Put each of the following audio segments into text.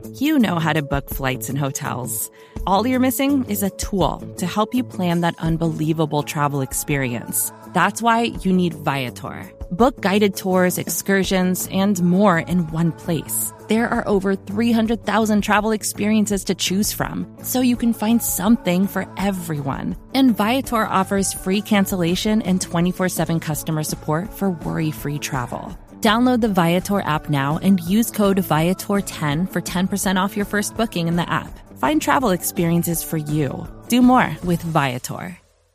You know how to book flights and hotels. All you're missing is a tool to help you plan that unbelievable travel experience. That's why you need Viator. Book guided tours, excursions, and more in one place. There are over 300,000 travel experiences to choose from, so you can find something for everyone. And Viator offers free cancellation and 24/7 customer support for worry-free travel. Download the Viator app now and use code Viator10 for 10% off your first booking in the app. Find travel experiences for you. Do more with Viator.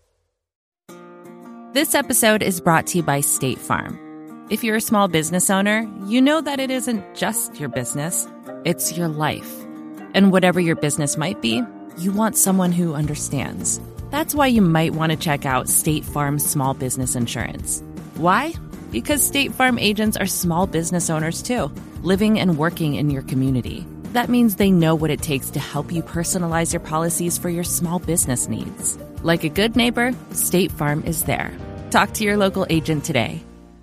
This episode is brought to you by State Farm. If you're a small business owner, you know that it isn't just your business, it's your life. And whatever your business might be, you want someone who understands. That's why you might want to check out State Farm Small Business Insurance. Why? Because State Farm agents are small business owners too, living and working in your community. That means they know what it takes to help you personalize your policies for your small business needs. Like a good neighbor, State Farm is there. Talk to your local agent today.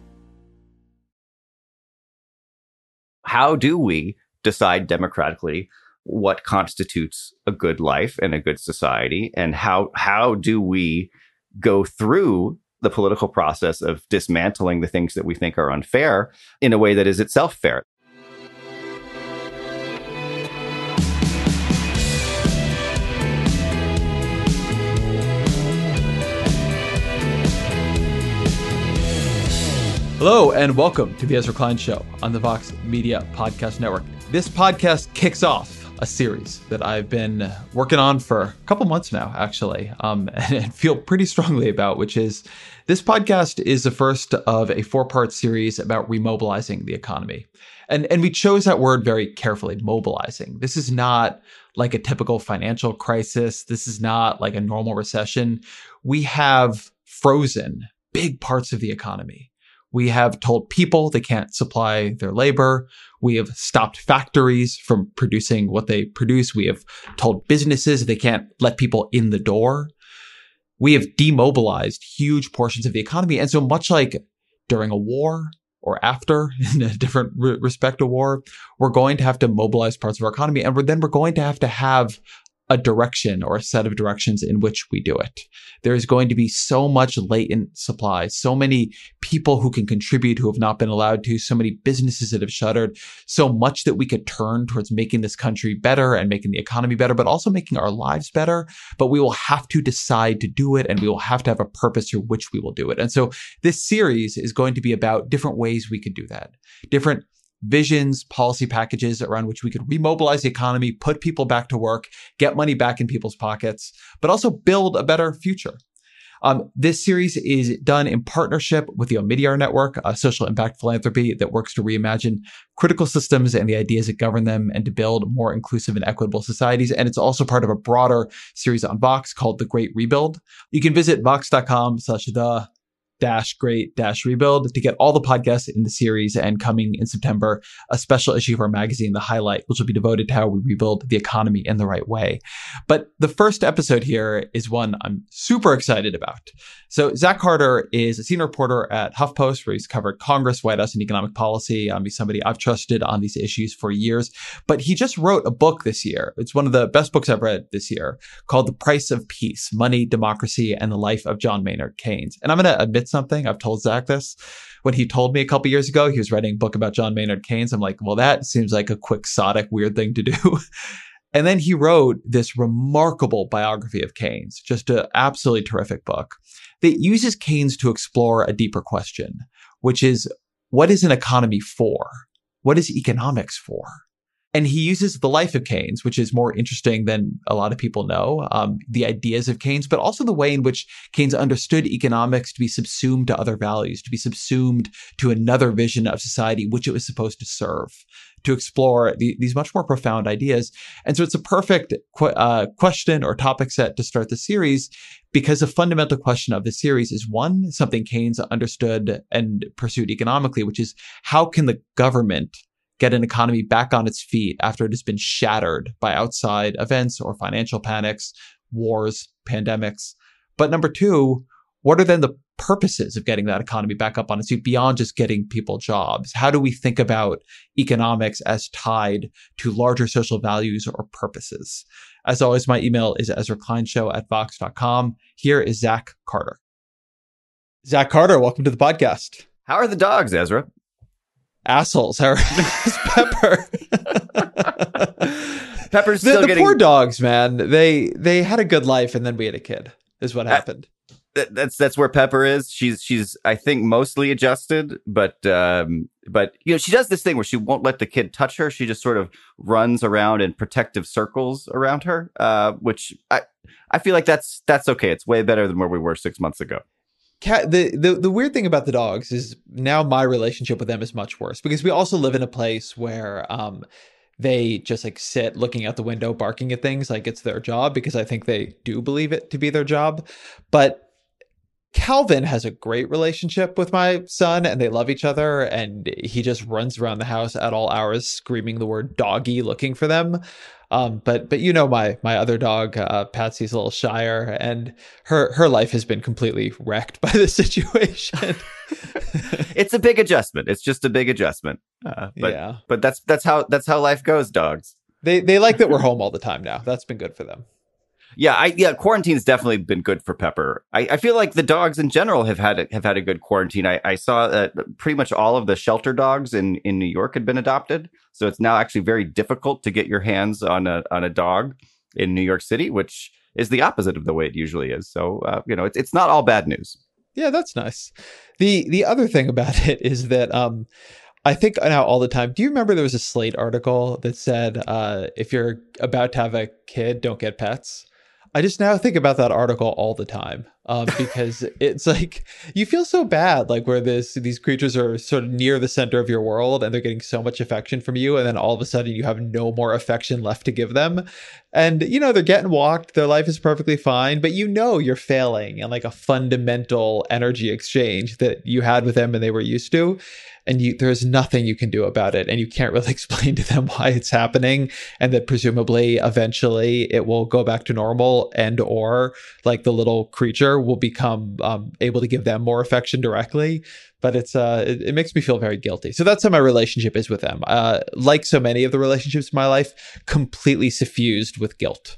How do we decide democratically what constitutes a good life and a good society? And how do we go through the political process of dismantling the things that we think are unfair in a way that is itself fair? Hello and welcome to the Ezra Klein Show on the Vox Media Podcast Network. This podcast kicks off a series that I've been working on for a couple months now, actually, and feel pretty strongly about, which is this podcast is the first of a 4-part series about remobilizing the economy. And we chose that word very carefully, mobilizing. This is not like a typical financial crisis. This is not like a normal recession. We have frozen big parts of the economy. We have told people they can't supply their labor. We have stopped factories from producing what they produce. We have told businesses they can't let people in the door. We have demobilized huge portions of the economy. And so much like during a war or after, in a different respect of war, we're going to have to mobilize parts of our economy. And we're going to have a direction or a set of directions in which we do it. There is going to be so much latent supply, so many people who can contribute who have not been allowed to, so many businesses that have shuttered, so much that we could turn towards making this country better and making the economy better, but also making our lives better. But we will have to decide to do it, and we will have to have a purpose through which we will do it. And so this series is going to be about different ways we could do that, different visions, policy packages around which we could remobilize the economy, put people back to work, get money back in people's pockets, but also build a better future. This series is done in partnership with the Omidyar Network, a social impact philanthropy that works to reimagine critical systems and the ideas that govern them and to build more inclusive and equitable societies. And it's also part of a broader series on Vox called The Great Rebuild. You can visit vox.com/the-great-rebuild to get all the podcasts in the series, and coming in September, a special issue of our magazine, The Highlight, which will be devoted to how we rebuild the economy in the right way. But the first episode here is one I'm super excited about. So Zach Carter is a senior reporter at HuffPost, where he's covered Congress, White House, and economic policy. He's somebody I've trusted on these issues for years, but he just wrote a book this year. It's one of the best books I've read this year, called The Price of Peace: Money, Democracy, and the Life of John Maynard Keynes. And I'm going to admit something. I've told Zach this. When he told me a couple years ago he was writing a book about John Maynard Keynes, I'm like, well, that seems like a quixotic, weird thing to do. And then he wrote this remarkable biography of Keynes, just an absolutely terrific book that uses Keynes to explore a deeper question, which is, what is an economy for? What is economics for? And he uses the life of Keynes, which is more interesting than a lot of people know, the ideas of Keynes, but also the way in which Keynes understood economics to be subsumed to other values, to be subsumed to another vision of society, which it was supposed to serve, to explore these much more profound ideas. And so it's a perfect question or topic set to start the series, because the fundamental question of the series is, one, something Keynes understood and pursued economically, which is, how can the government get an economy back on its feet after it has been shattered by outside events or financial panics, wars, pandemics? But number two, what are then the purposes of getting that economy back up on its feet beyond just getting people jobs? How do we think about economics as tied to larger social values or purposes? As always, my email is EzraKleinShow@Vox.com. Here is Zach Carter. Zach Carter, welcome to the podcast. How are the dogs, Ezra? Assholes. How's Pepper? Pepper's still the poor dogs, man. They had a good life, and then we had a kid. Is what happened. That's where Pepper is. She's I think mostly adjusted, but she does this thing where she won't let the kid touch her. She just sort of runs around in protective circles around her, which I feel like that's okay. It's way better than where we were 6 months ago. The weird thing about the dogs is now my relationship with them is much worse because we also live in a place where they just like sit looking out the window, barking at things like it's their job, because I think they do believe it to be their job. But Calvin has a great relationship with my son and they love each other. And he just runs around the house at all hours, screaming the word doggy, looking for them. But my other dog, Patsy's a little shyer, and her life has been completely wrecked by the situation. It's a big adjustment. It's just a big adjustment. But that's how life goes, dogs. They like that we're home all the time now. That's been good for them. Yeah, quarantine's definitely been good for Pepper. I feel like the dogs in general have had a good quarantine. I saw that pretty much all of the shelter dogs in New York had been adopted. So it's now actually very difficult to get your hands on a dog in New York City, which is the opposite of the way it usually is. So, it's not all bad news. Yeah, that's nice. The other thing about it is that I think now all the time, do you remember there was a Slate article that said, if you're about to have a kid, don't get pets? I just now think about that article all the time because it's like you feel so bad, like where these creatures are sort of near the center of your world and they're getting so much affection from you. And then all of a sudden you have no more affection left to give them. And, they're getting walked. Their life is perfectly fine, but you're failing in like a fundamental energy exchange that you had with them and they were used to. And there's nothing you can do about it. And you can't really explain to them why it's happening. And that presumably eventually it will go back to normal or like the little creature will become able to give them more affection directly. But it makes me feel very guilty. So that's how my relationship is with them. Like so many of the relationships in my life, completely suffused with guilt.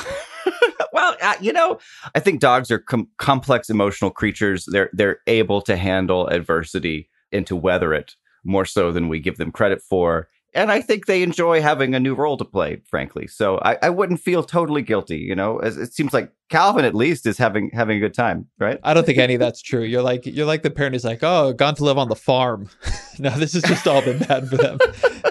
Well, I think dogs are complex emotional creatures. They're able to handle adversity and to weather it more so than we give them credit for. And I think they enjoy having a new role to play, frankly. So I wouldn't feel totally guilty. It seems like Calvin at least is having a good time, right? I don't think any of that's true. You're like the parent who's like, oh, gone to live on the farm. No, this has just all been bad for them.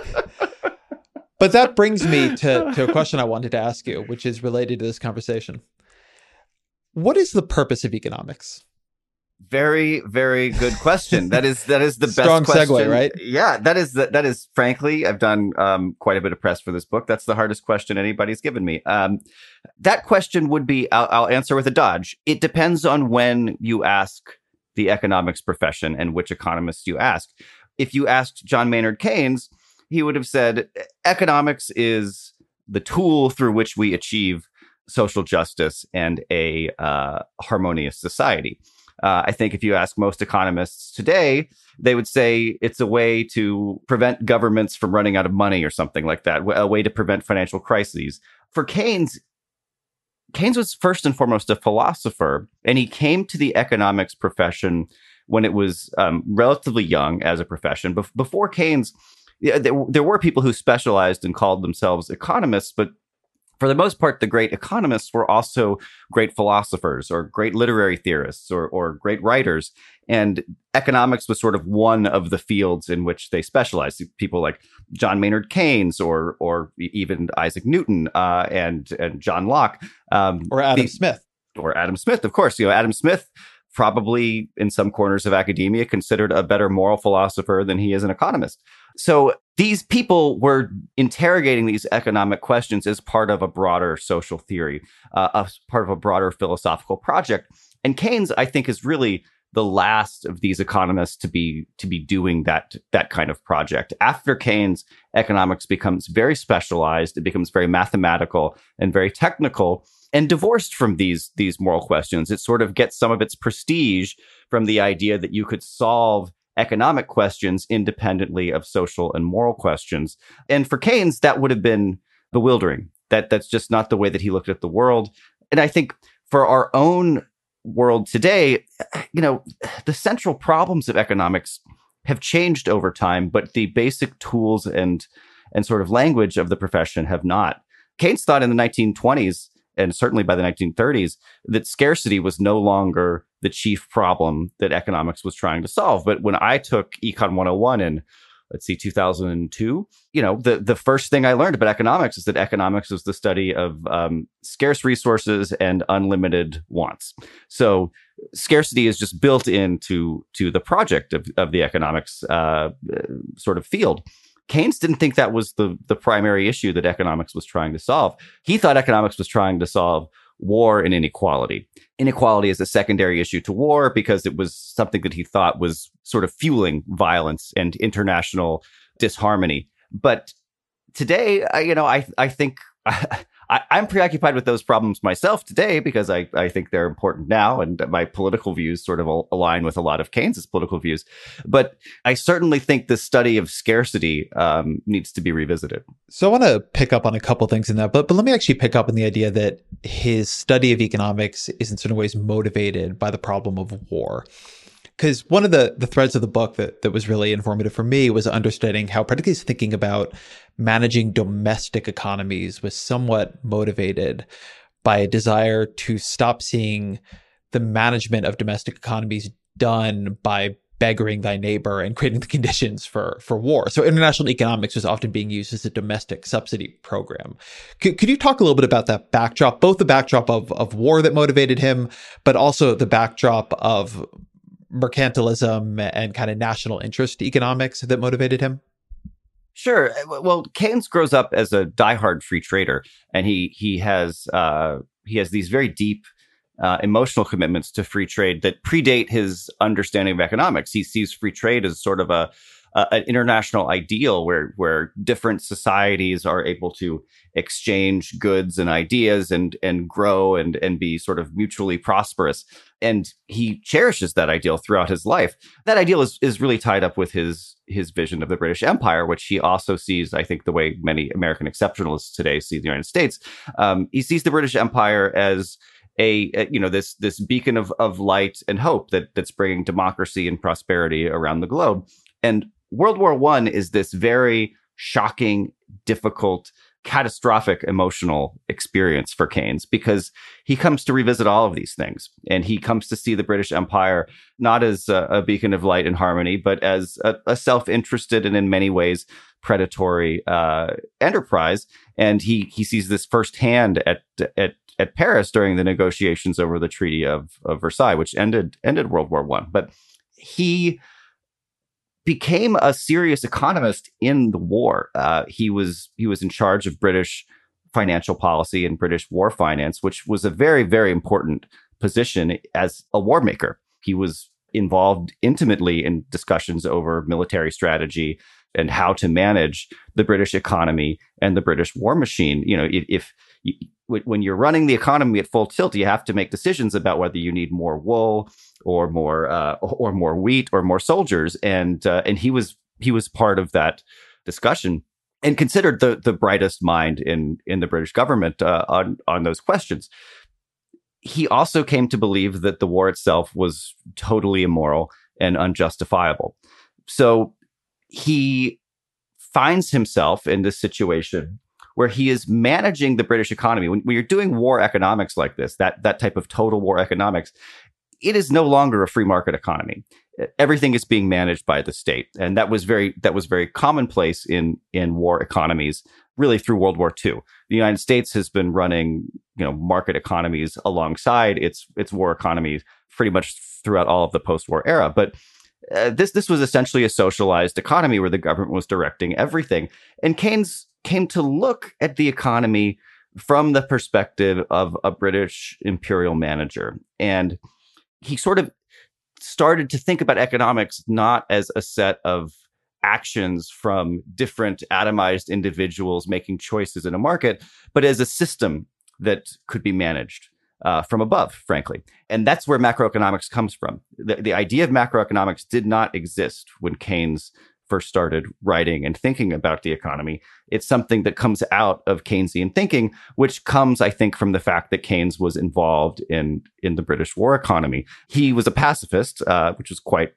But that brings me to a question I wanted to ask you, which is related to this conversation. What is the purpose of economics? Very, very good question. That is the best strong question. Segue, right? Yeah, that is frankly, I've done quite a bit of press for this book. That's the hardest question anybody's given me. That question would be, I'll answer with a dodge. It depends on when you ask the economics profession and which economists you ask. If you asked John Maynard Keynes, he would have said economics is the tool through which we achieve social justice and a harmonious society. I think if you ask most economists today, they would say it's a way to prevent governments from running out of money or something like that, a way to prevent financial crises. For Keynes was first and foremost a philosopher, and he came to the economics profession when it was relatively young as a profession. Before Keynes, there were people who specialized and called themselves economists, but for the most part, the great economists were also great philosophers or great literary theorists or great writers. And economics was sort of one of the fields in which they specialized. People like John Maynard Keynes or even Isaac Newton and John Locke. Or Adam Smith. Or Adam Smith, of course. Adam Smith, probably in some corners of academia, considered a better moral philosopher than he is an economist. So these people were interrogating these economic questions as part of a broader social theory, as part of a broader philosophical project. And Keynes, I think, is really the last of these economists to be doing that kind of project. After Keynes, economics becomes very specialized. It becomes very mathematical and very technical and divorced from these moral questions. It sort of gets some of its prestige from the idea that you could solve economic questions independently of social and moral questions. And for Keynes, that would have been bewildering. That's just not the way that he looked at the world. And I think for our own world today, the central problems of economics have changed over time, but the basic tools and sort of language of the profession have not. Keynes thought in the 1920s, and certainly by the 1930s, that scarcity was no longer the chief problem that economics was trying to solve. But when I took Econ 101 in, 2002, the first thing I learned about economics is that economics was the study of scarce resources and unlimited wants. So scarcity is just built into the project of the economics sort of field. Keynes didn't think that was the primary issue that economics was trying to solve. He thought economics was trying to solve war and inequality. Inequality is a secondary issue to war because it was something that he thought was sort of fueling violence and international disharmony. But today, I think I'm preoccupied with those problems myself today because I think they're important now, and my political views sort of align with a lot of Keynes's political views. But I certainly think the study of scarcity needs to be revisited. So I want to pick up on a couple things in that, but let me actually pick up on the idea that his study of economics is in certain ways motivated by the problem of war. Because one of the threads of the book that was really informative for me was understanding how particularly his thinking about managing domestic economies was somewhat motivated by a desire to stop seeing the management of domestic economies done by beggaring thy neighbor and creating the conditions for war. So international economics was often being used as a domestic subsidy program. Could you talk a little bit about that backdrop, both the backdrop of war that motivated him, but also the backdrop of mercantilism and kind of national interest economics that motivated him? Sure. Well, Keynes grows up as a diehard free trader, and he has these very deep emotional commitments to free trade that predate his understanding of economics. He sees free trade as sort of an international ideal where different societies are able to exchange goods and ideas and grow and be sort of mutually prosperous. And he cherishes that ideal throughout his life. That ideal is really tied up with his vision of the British Empire, which he also sees, I think, the way many American exceptionalists today see the United States. He sees the British Empire as this beacon of light and hope that's bringing democracy and prosperity around the globe. And World War I is this very shocking, difficult, catastrophic emotional experience for Keynes because he comes to revisit all of these things. And he comes to see the British Empire not as a beacon of light and harmony, but as a self-interested and in many ways predatory enterprise. And he sees this firsthand at Paris during the negotiations over the Treaty of Versailles, which ended World War I. But he became a serious economist in the war. He was in charge of British financial policy and British war finance, which was a very, very important position as a war maker. He was involved intimately in discussions over military strategy and how to manage the British economy and the British war machine. When you're running the economy at full tilt, you have to make decisions about whether you need more wool or more wheat or more soldiers. And he was part of that discussion and considered the brightest mind in the British government on those questions. He also came to believe that the war itself was totally immoral and unjustifiable. So he finds himself in this situation where he is managing the British economy. When you're doing war economics like this, that type of total war economics, it is no longer a free market economy. Everything is being managed by the state. And that was very commonplace in war economies, really through World War II. The United States has been running, market economies alongside its war economies pretty much throughout all of the post-war era. But this was essentially a socialized economy where the government was directing everything. And Keynes came to look at the economy from the perspective of a British imperial manager. And he sort of started to think about economics not as a set of actions from different atomized individuals making choices in a market, but as a system that could be managed from above, frankly. And that's where macroeconomics comes from. The idea of macroeconomics did not exist when Keynes first started writing and thinking about the economy. It's something that comes out of Keynesian thinking, which comes, I think, from the fact that Keynes was involved in the British war economy. He was a pacifist, which is quite,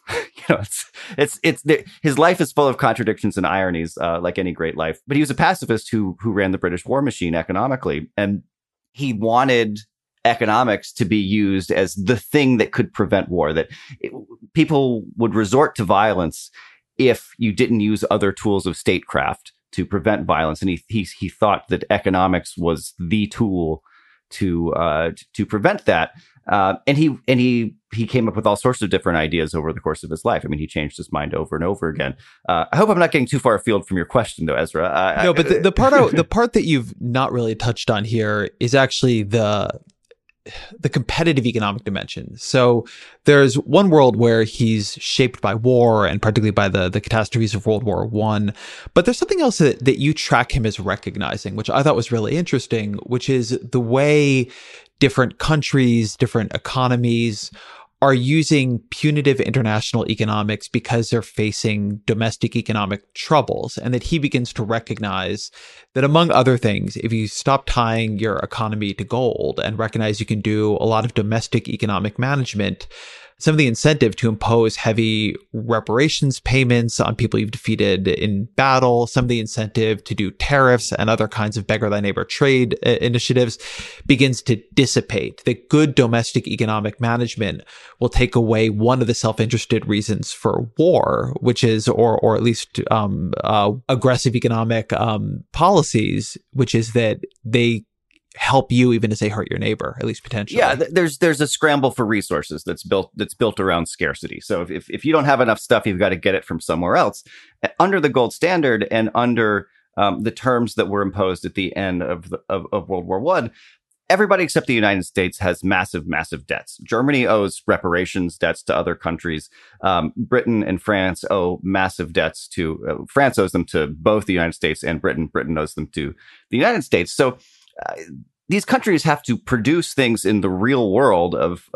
his life is full of contradictions and ironies, like any great life. But he was a pacifist who ran the British war machine economically, and he wanted economics to be used as the thing that could prevent war, that people would resort to violence if you didn't use other tools of statecraft to prevent violence. And he thought that economics was the tool to prevent that. And he came up with all sorts of different ideas over the course of his life. I mean, he changed his mind over and over again. I hope I'm not getting too far afield from your question, though, Ezra. No, but the part that you've not really touched on here is actually the competitive economic dimension. So there's one world where he's shaped by war, and particularly by the catastrophes of World War I. But there's something else that you track him as recognizing, which I thought was really interesting, which is the way different countries, different economies are using punitive international economics because they're facing domestic economic troubles, and that he begins to recognize that, among other things, if you stop tying your economy to gold and recognize you can do a lot of domestic economic management, some of the incentive to impose heavy reparations payments on people you've defeated in battle, some of the incentive to do tariffs and other kinds of beggar thy neighbor trade initiatives begins to dissipate. That good domestic economic management will take away one of the self-interested reasons for war, which is, or at least aggressive economic policies, which is that they help you even as they hurt your neighbor, at least potentially. Yeah, there's a scramble for resources that's built around scarcity. So if you don't have enough stuff, you've got to get it from somewhere else. Under the gold standard and under the terms that were imposed at the end of World War I, everybody except the United States has massive, massive debts. Germany owes reparations debts to other countries. Britain and France owe massive debts to France owes them to both the United States and Britain. Britain owes them to the United States. So these countries have to produce things in the real world of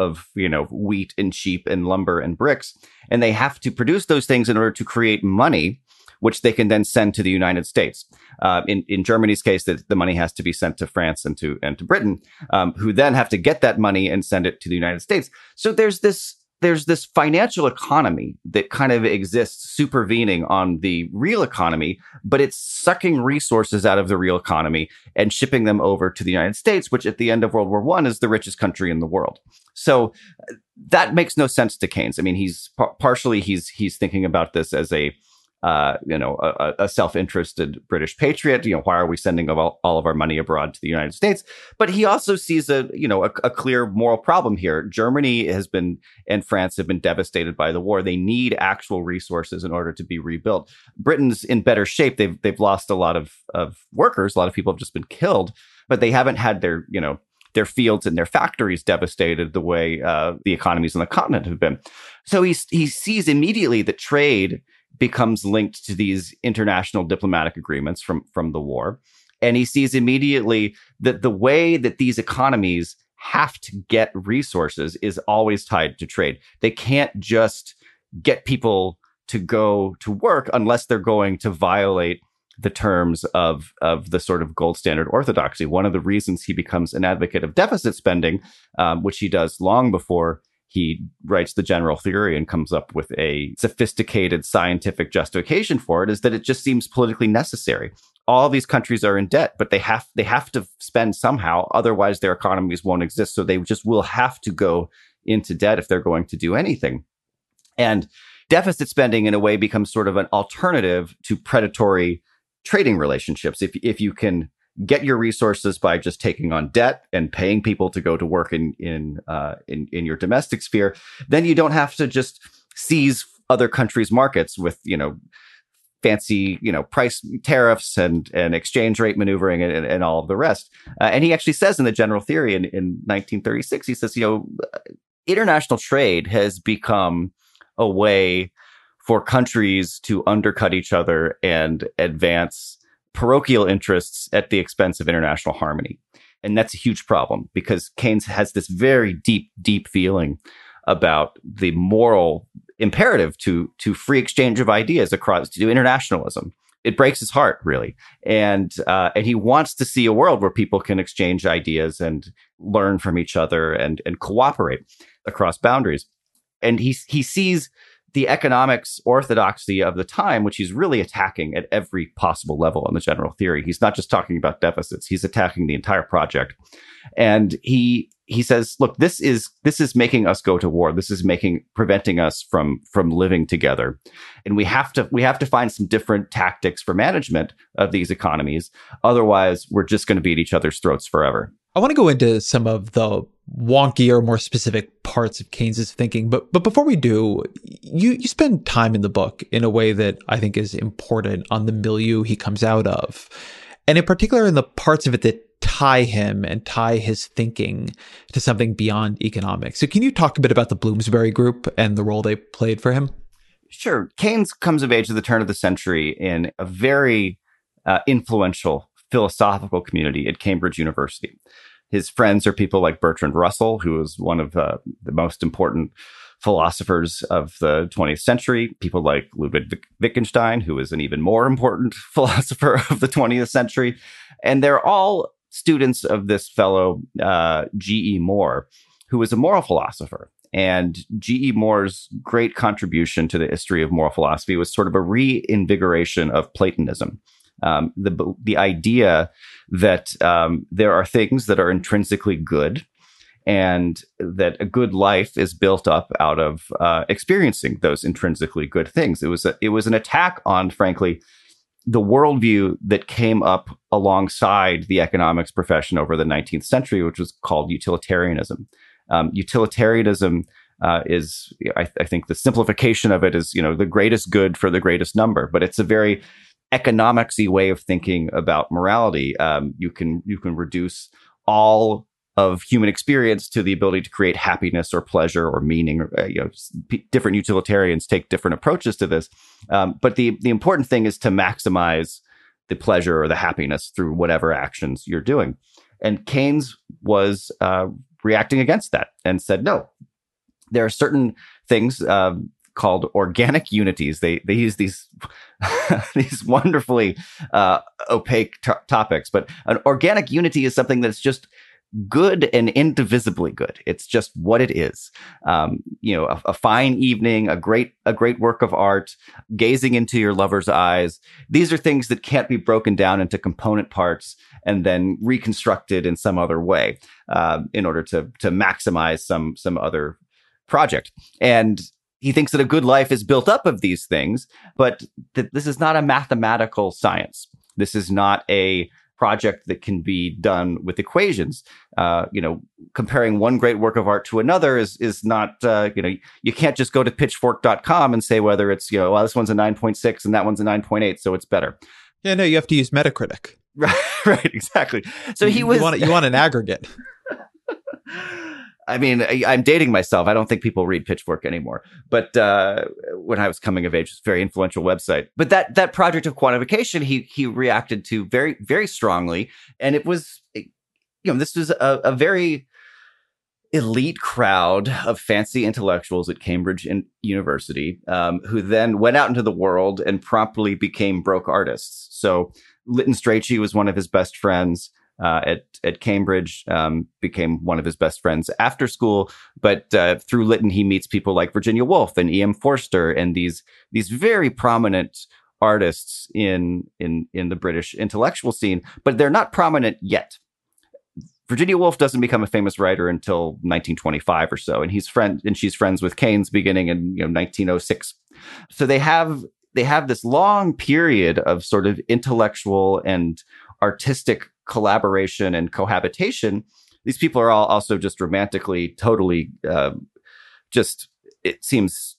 wheat and sheep and lumber and bricks, and they have to produce those things in order to create money, which they can then send to the United States. In Germany's case, the money has to be sent to France and to Britain, who then have to get that money and send it to the United States. So there's this financial economy that kind of exists supervening on the real economy, but it's sucking resources out of the real economy and shipping them over to the United States, which at the end of World War I is the richest country in the world. So that makes no sense to Keynes. I mean, he's partially thinking about this as a self-interested British patriot. Why are we sending all of our money abroad to the United States? But he also sees a clear moral problem here. Germany and France have been devastated by the war. They need actual resources in order to be rebuilt. Britain's in better shape. They've lost a lot of workers. A lot of people have just been killed, but they haven't had their fields and their factories devastated the way the economies on the continent have been. So he sees immediately that trade becomes linked to these international diplomatic agreements from the war. And he sees immediately that the way that these economies have to get resources is always tied to trade. They can't just get people to go to work unless they're going to violate the terms of the sort of gold standard orthodoxy. One of the reasons he becomes an advocate of deficit spending, which he does long before he writes the general theory and comes up with a sophisticated scientific justification for it, is that it just seems politically necessary. All these countries are in debt, but they have to spend somehow. Otherwise, their economies won't exist. So they just will have to go into debt if they're going to do anything. And deficit spending, in a way, becomes sort of an alternative to predatory trading relationships. If you can get your resources by just taking on debt and paying people to go to work in your domestic sphere, then you don't have to just seize other countries' markets with, fancy, price tariffs and exchange rate maneuvering and all of the rest. And he actually says in the general theory in 1936, he says, international trade has become a way for countries to undercut each other and advance parochial interests at the expense of international harmony. And that's a huge problem because Keynes has this very deep, deep feeling about the moral imperative to free exchange of ideas across to internationalism. It breaks his heart, really. And he wants to see a world where people can exchange ideas and learn from each other and cooperate across boundaries. And he sees the economics orthodoxy of the time, which he's really attacking at every possible level in the general theory. He's not just talking about deficits. He's attacking the entire project. And he says, look, this is making us go to war. This is preventing us from living together. And we have to find some different tactics for management of these economies. Otherwise, we're just going to be at each other's throats forever. I want to go into some of the wonkier, more specific parts of Keynes's thinking. But before we do, you spend time in the book in a way that I think is important on the milieu he comes out of. And in particular, in the parts of it that tie him and tie his thinking to something beyond economics. So can you talk a bit about the Bloomsbury Group and the role they played for him? Sure. Keynes comes of age at the turn of the century in a very influential philosophical community at Cambridge University. His friends are people like Bertrand Russell, who was one of the most important philosophers of the 20th century, people like Ludwig Wittgenstein, who is an even more important philosopher of the 20th century. And they're all students of this fellow, G.E. Moore, who was a moral philosopher. And G.E. Moore's great contribution to the history of moral philosophy was sort of a reinvigoration of Platonism. The idea that there are things that are intrinsically good and that a good life is built up out of experiencing those intrinsically good things. It was an attack on, frankly, the worldview that came up alongside the economics profession over the 19th century, which was called utilitarianism. Utilitarianism is, I think, the simplification of it is, the greatest good for the greatest number, but it's a very economics-y way of thinking about morality. You can reduce all of human experience to the ability to create happiness or pleasure or meaning. Different utilitarians take different approaches to this. But the important thing is to maximize the pleasure or the happiness through whatever actions you're doing. And Keynes was reacting against that and said, no, there are certain things called organic unities. They use these these wonderfully opaque topics, but an organic unity is something that's just good and indivisibly good. It's just what it is. A fine evening, a great work of art, gazing into your lover's eyes. These are things that can't be broken down into component parts and then reconstructed in some other way in order to maximize some other project. And he thinks that a good life is built up of these things, but that this is not a mathematical science. This is not a project that can be done with equations. Comparing one great work of art to another is not, you can't just go to pitchfork.com and say whether it's, this one's a 9.6 and that one's a 9.8, so it's better. Yeah, no, you have to use Metacritic. Right, exactly. So you want an aggregate. I mean, I'm dating myself. I don't think people read Pitchfork anymore. But when I was coming of age, it's a very influential website. But that project of quantification, he reacted to very, very strongly. And it was, this was a very elite crowd of fancy intellectuals at Cambridge University who then went out into the world and promptly became broke artists. So Lytton Strachey was one of his best friends. At Cambridge, became one of his best friends after school. But through Lytton, he meets people like Virginia Woolf and E.M. Forster and these very prominent artists in the British intellectual scene. But they're not prominent yet. Virginia Woolf doesn't become a famous writer until 1925 or so, and she's friends with Keynes beginning in 1906. So they have this long period of sort of intellectual and artistic collaboration and cohabitation. These people are all also just romantically, totally, it seems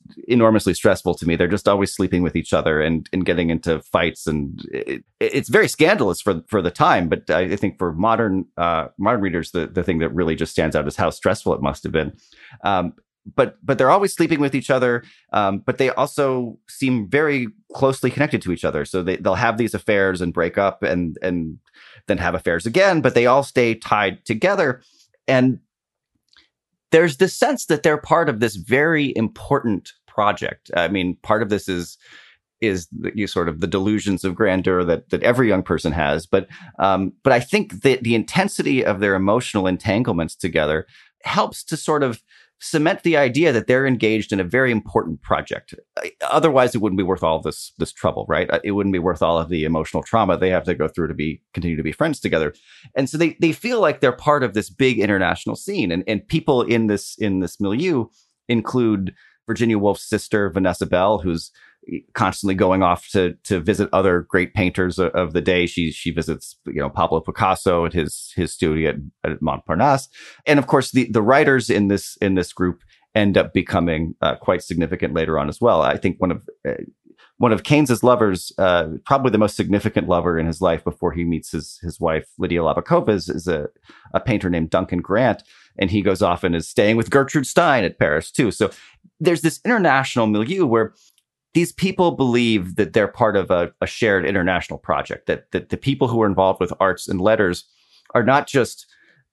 enormously stressful to me. They're just always sleeping with each other and getting into fights, and it's very scandalous for the time. But I think for modern readers, the thing that really just stands out is how stressful it must have been. But they're always sleeping with each other. But they also seem very closely connected to each other. So they'll have these affairs and break up and then have affairs again, but they all stay tied together. And there's this sense that they're part of this very important project. I mean, part of this is sort of the delusions of grandeur that every young person has. But I think that the intensity of their emotional entanglements together helps to sort of cement the idea that they're engaged in a very important project. Otherwise, it wouldn't be worth all this trouble, right? It wouldn't be worth all of the emotional trauma they have to go through to continue to be friends together. And so they feel like they're part of this big international scene. And people in this milieu include Virginia Woolf's sister, Vanessa Bell, who's constantly going off to visit other great painters of the day. She visits, Pablo Picasso at his studio at Montparnasse. And of course, the writers in this group end up becoming quite significant later on as well. I think one of Keynes's lovers, probably the most significant lover in his life before he meets his wife, Lydia Labakova, is a painter named Duncan Grant. And he goes off and is staying with Gertrude Stein at Paris too. So there's this international milieu where these people believe that they're part of a shared international project, that the people who are involved with arts and letters are not just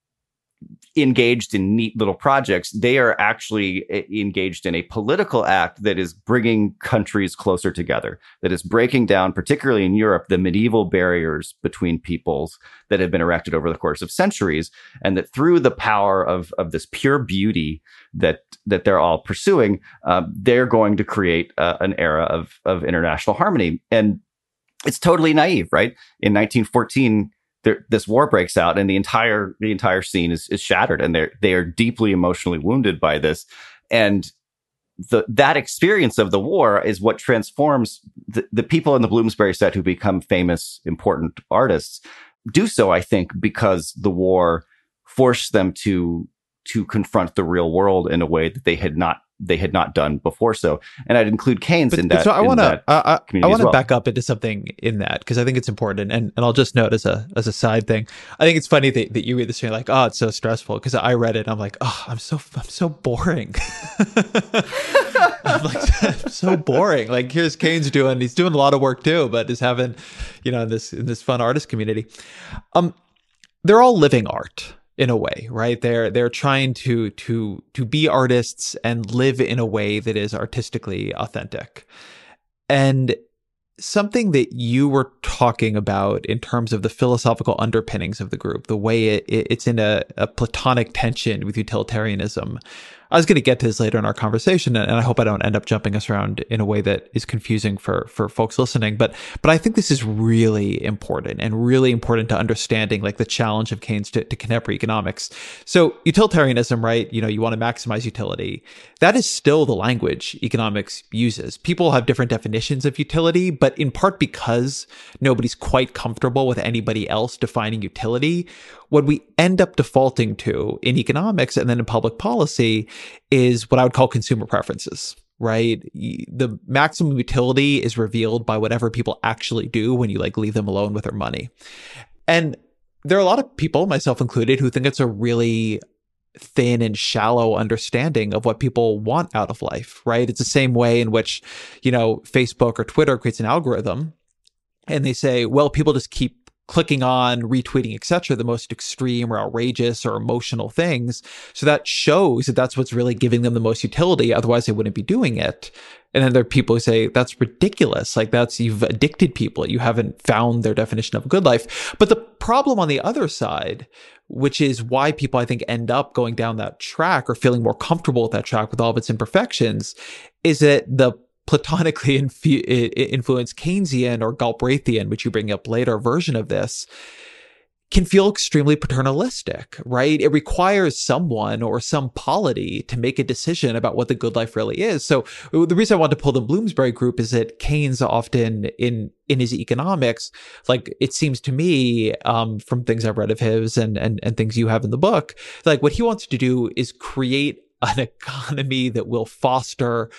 engaged in neat little projects. They are actually engaged in a political act that is bringing countries closer together, that is breaking down, particularly in Europe, the medieval barriers between peoples that have been erected over the course of centuries, and that through the power of this pure beauty that they're all pursuing, they're going to create an era of international harmony. And it's totally naive, right? In 1914, this war breaks out, and the entire scene is shattered, and they are deeply emotionally wounded by this. And that experience of the war is what transforms the people in the Bloomsbury set who become famous, important artists. Do so, I think, because the war forced them to confront the real world in a way that they had not done before. So, and I'd include Keynes in that. So I want to well. back up into something in that, because I think it's important. And I'll just note as a side thing, I think it's funny that you read this and you're like, oh, it's so stressful. Because I read it and I'm like, oh, I'm so boring. I'm like, so boring. Like, here's Keynes he's doing a lot of work too, but is having, in this fun artist community. They're all living art. In a way, right? They're trying to be artists and live in a way that is artistically authentic. And something that you were talking about in terms of the philosophical underpinnings of the group, the way it's in a platonic tension with utilitarianism. I was going to get to this later in our conversation, and I hope I don't end up jumping us around in a way that is confusing for folks listening. But I think this is really important to understanding like the challenge of Keynes to contemporary economics. So utilitarianism, right? You want to maximize utility. That is still the language economics uses. People have different definitions of utility, but in part because nobody's quite comfortable with anybody else defining utility, what we end up defaulting to in economics and then in public policy is what I would call consumer preferences, right? The maximum utility is revealed by whatever people actually do when you leave them alone with their money. And there are a lot of people, myself included, who think it's a really thin and shallow understanding of what people want out of life, right? It's the same way in which, Facebook or Twitter creates an algorithm and they say, well, people just keep clicking on, retweeting, etc., the most extreme or outrageous or emotional things. So that shows that that's what's really giving them the most utility. Otherwise, they wouldn't be doing it. And then there are people who say, that's ridiculous. You've addicted people. You haven't found their definition of a good life. But the problem on the other side, which is why people, I think, end up going down that track or feeling more comfortable with that track with all of its imperfections, is that the platonically influenced Keynesian or Galbraithian, which you bring up later, version of this can feel extremely paternalistic, right? It requires someone or some polity to make a decision about what the good life really is. So the reason I want to pull the Bloomsbury group is that Keynes often in his economics, it seems to me, from things I've read of his and things you have in the book, what he wants to do is create an economy that will foster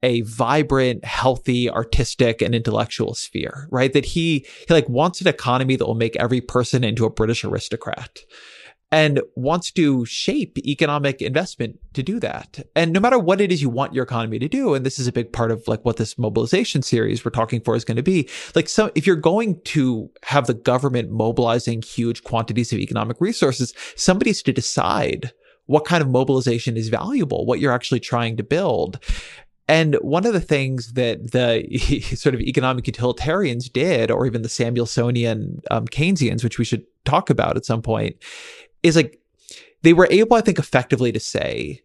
a vibrant, healthy, artistic, and intellectual sphere, right? That he like wants an economy that will make every person into a British aristocrat, and wants to shape economic investment to do that. And no matter what it is you want your economy to do, and this is a big part of like what this mobilization series we're talking for is going to be, like, so if you're going to have the government mobilizing huge quantities of economic resources, somebody's to decide what kind of mobilization is valuable, what you're actually trying to build. And one of the things that the sort of economic utilitarians did, or even the Samuelsonian Keynesians, which we should talk about at some point, is like they were able, I think, effectively to say,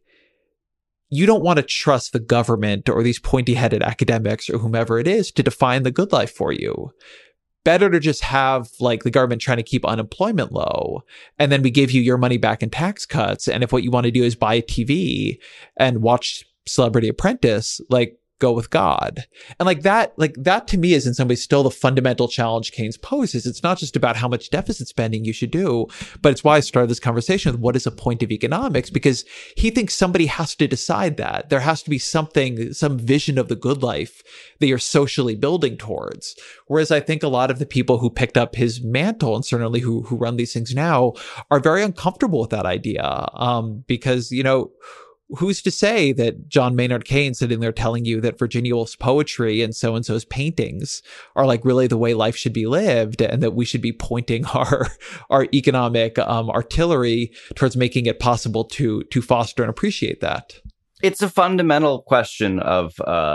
you don't want to trust the government or these pointy-headed academics or whomever it is to define the good life for you. Better to just have like the government trying to keep unemployment low, and then we give you your money back in tax cuts. And if what you want to do is buy a TV and watch Celebrity Apprentice, like, go with God. And like that to me is in some ways still the fundamental challenge Keynes poses. It's not just about how much deficit spending you should do, but it's why I started this conversation with what is a point of economics, because he thinks somebody has to decide that. There has to be something, some vision of the good life that you're socially building towards. Whereas I think a lot of the people who picked up his mantle, and certainly who run these things now, are very uncomfortable with that idea. Because, you know, who's to say that John Maynard Keynes sitting there telling you that Virginia Woolf's poetry and so-and-so's paintings are like really the way life should be lived, and that we should be pointing our economic artillery towards making it possible to foster and appreciate that? It's a fundamental question of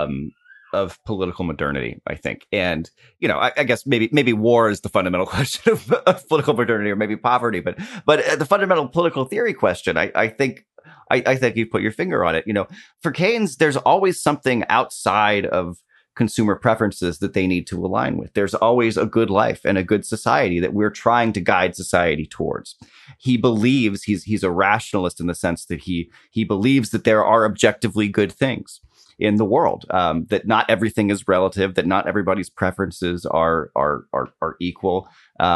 political modernity, I think. And, you know, I guess maybe war is the fundamental question of political modernity, or maybe poverty, but the fundamental political theory question, I think you put your finger on it. You know, for Keynes, there's always something outside of consumer preferences that they need to align with. There's always a good life and a good society that we're trying to guide society towards. He believes he's a rationalist in the sense that he believes that there are objectively good things in the world, that not everything is relative, that not everybody's preferences are equal.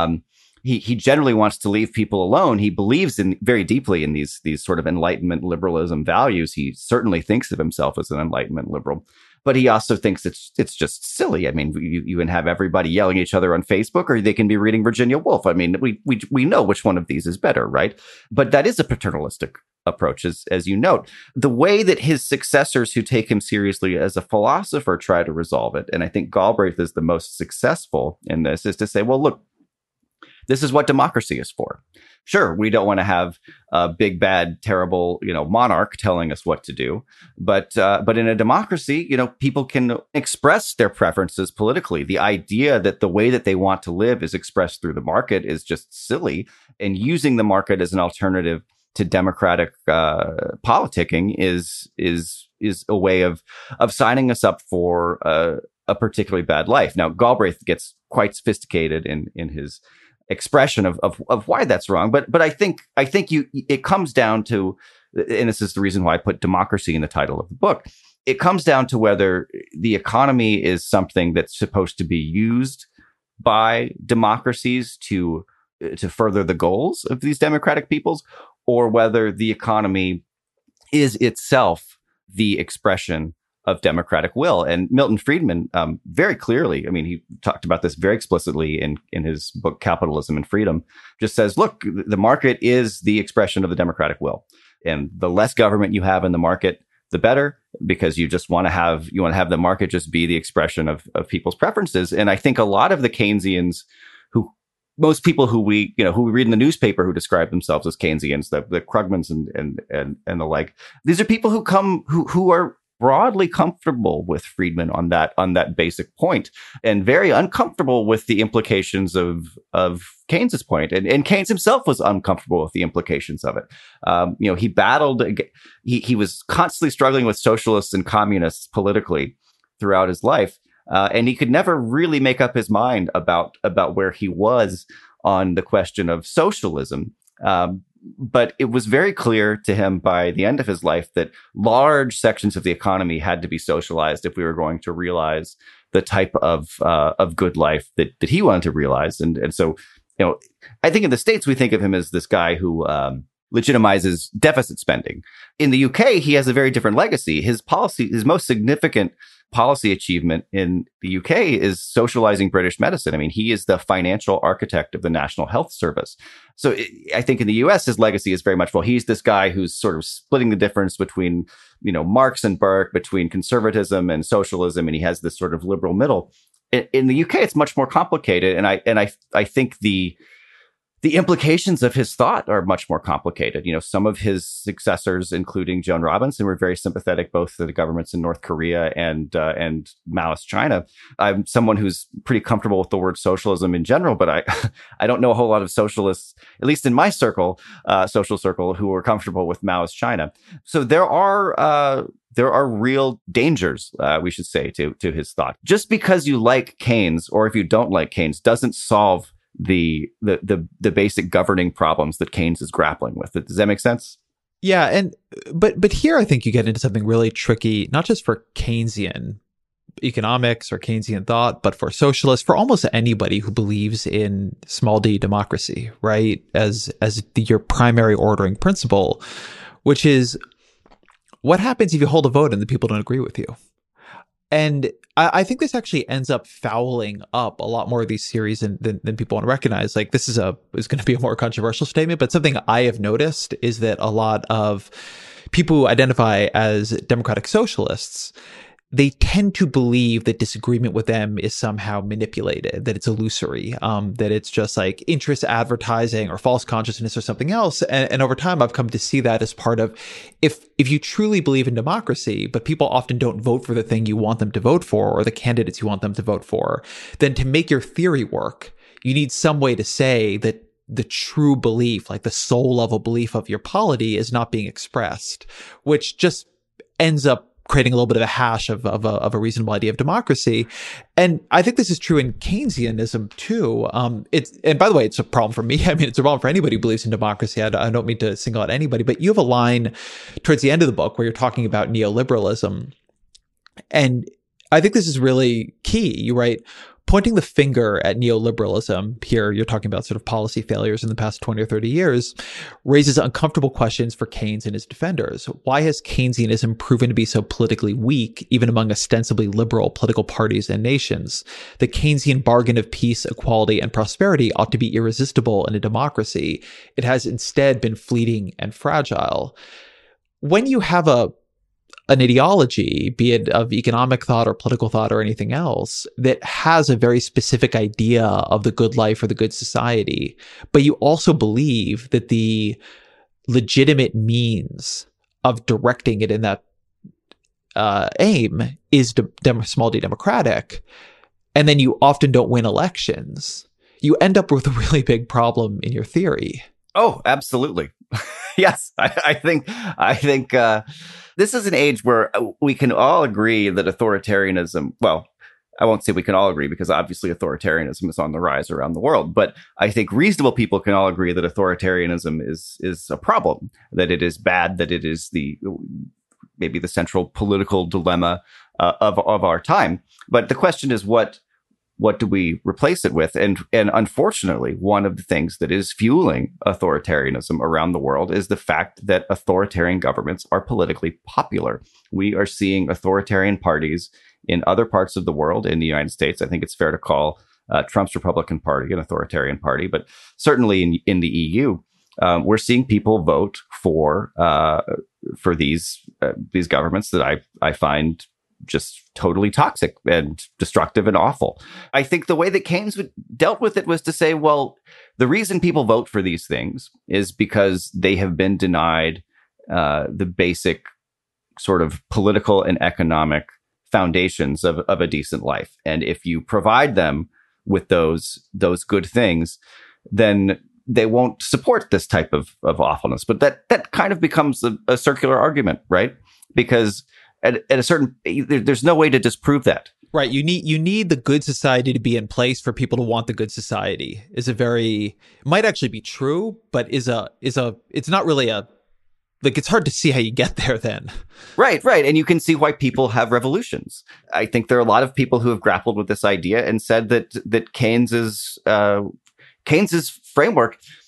He generally wants to leave people alone. He believes very deeply in these sort of Enlightenment liberalism values. He certainly thinks of himself as an Enlightenment liberal, but he also thinks it's just silly. I mean, you can have everybody yelling at each other on Facebook, or they can be reading Virginia Woolf. I mean, we know which one of these is better, right? But that is a paternalistic approach, as you note. The way that his successors who take him seriously as a philosopher try to resolve it, and I think Galbraith is the most successful in this, is to say, well, look, this is what democracy is for. Sure, we don't want to have a big, bad, terrible, monarch telling us what to do. But in a democracy, people can express their preferences politically. The idea that the way that they want to live is expressed through the market is just silly. And using the market as an alternative to democratic politicking is a way of signing us up for a particularly bad life. Now, Galbraith gets quite sophisticated in his expression of why that's wrong, but I think it comes down to, and this is the reason why I put democracy in the title of the book. It comes down to whether the economy is something that's supposed to be used by democracies to further the goals of these democratic peoples, or whether the economy is itself the expression of democratic will. And Milton Friedman, very clearly, I mean, he talked about this very explicitly in his book, Capitalism and Freedom, just says, look, the market is the expression of the democratic will. And the less government you have in the market, the better, because you want to have the market just be the expression of people's preferences. And I think a lot of the Keynesians most people who we read in the newspaper who describe themselves as Keynesians, the Krugmans and the like, these are people who are broadly comfortable with Friedman on that basic point, and very uncomfortable with the implications of Keynes's point. And Keynes himself was uncomfortable with the implications of it. He battled, he was constantly struggling with socialists and communists politically throughout his life. And he could never really make up his mind about where he was on the question of socialism. But it was very clear to him by the end of his life that large sections of the economy had to be socialized if we were going to realize the type of good life that he wanted to realize. And so, I think in the States, we think of him as this guy who legitimizes deficit spending. In the UK, he has a very different legacy. His most significant policy achievement in the UK is socializing British medicine. I mean, he is the financial architect of the National Health Service. So I think in the US, his legacy is very much, well, he's this guy who's sort of splitting the difference between, Marx and Burke, between conservatism and socialism, and he has this sort of liberal middle. In the UK, it's much more complicated, and I think the implications of his thought are much more complicated. Some of his successors, including Joan Robinson, were very sympathetic both to the governments in North Korea and Maoist China. I'm someone who's pretty comfortable with the word socialism in general, but I don't know a whole lot of socialists, at least in my circle, social circle, who are comfortable with Maoist China. So there are real dangers, we should say, to his thought. Just because you like Keynes, or if you don't like Keynes, doesn't solve the basic governing problems that Keynes is grappling with. Does that make sense? Yeah, but here I think you get into something really tricky, not just for Keynesian economics or Keynesian thought, but for socialists, for almost anybody who believes in small d democracy, right? As your primary ordering principle, which is what happens if you hold a vote and the people don't agree with you? And I think this actually ends up fouling up a lot more of these theories than people want to recognize. Like, this is going to be a more controversial statement, but something I have noticed is that a lot of people who identify as democratic socialists, they tend to believe that disagreement with them is somehow manipulated, that it's illusory, that it's just like interest advertising or false consciousness or something else. And over time, I've come to see that as part of, if you truly believe in democracy, but people often don't vote for the thing you want them to vote for or the candidates you want them to vote for, then to make your theory work, you need some way to say that the true belief, like the soul level belief of your polity, is not being expressed, which just ends up creating a little bit of a hash of a reasonable idea of democracy. And I think this is true in Keynesianism too. And by the way, it's a problem for me. I mean, it's a problem for anybody who believes in democracy. I don't mean to single out anybody, but you have a line towards the end of the book where you're talking about neoliberalism. And I think this is really key. You write, pointing the finger at neoliberalism, here you're talking about sort of policy failures in the past 20 or 30 years, raises uncomfortable questions for Keynes and his defenders. Why has Keynesianism proven to be so politically weak, even among ostensibly liberal political parties and nations? The Keynesian bargain of peace, equality, and prosperity ought to be irresistible in a democracy. It has instead been fleeting and fragile. When you have an ideology, be it of economic thought or political thought or anything else, that has a very specific idea of the good life or the good society, but you also believe that the legitimate means of directing it in that aim is small d democratic, and then you often don't win elections, you end up with a really big problem in your theory. Oh, absolutely. Yes, I think this is an age where we can all agree that authoritarianism, well, I won't say we can all agree because obviously authoritarianism is on the rise around the world, but I think reasonable people can all agree that authoritarianism is a problem, that it is bad, that it is maybe the central political dilemma of our time. But the question is, what do we replace it with? And unfortunately, one of the things that is fueling authoritarianism around the world is the fact that authoritarian governments are politically popular. We are seeing authoritarian parties in other parts of the world. In the United States, I think it's fair to call Trump's Republican Party an authoritarian party, but certainly in the EU, we're seeing people vote for these governments that I find just totally toxic and destructive and awful. I think the way that Keynes dealt with it was to say, well, the reason people vote for these things is because they have been denied the basic sort of political and economic foundations of a decent life. And if you provide them with those good things, then they won't support this type of awfulness. But that kind of becomes a circular argument, right? Because at a certain, there's no way to disprove that. Right. You need the good society to be in place for people to want the good society. Might actually be true, but it's not really it's hard to see how you get there then. Right. And you can see why people have revolutions. I think there are a lot of people who have grappled with this idea and said that Keynes's framework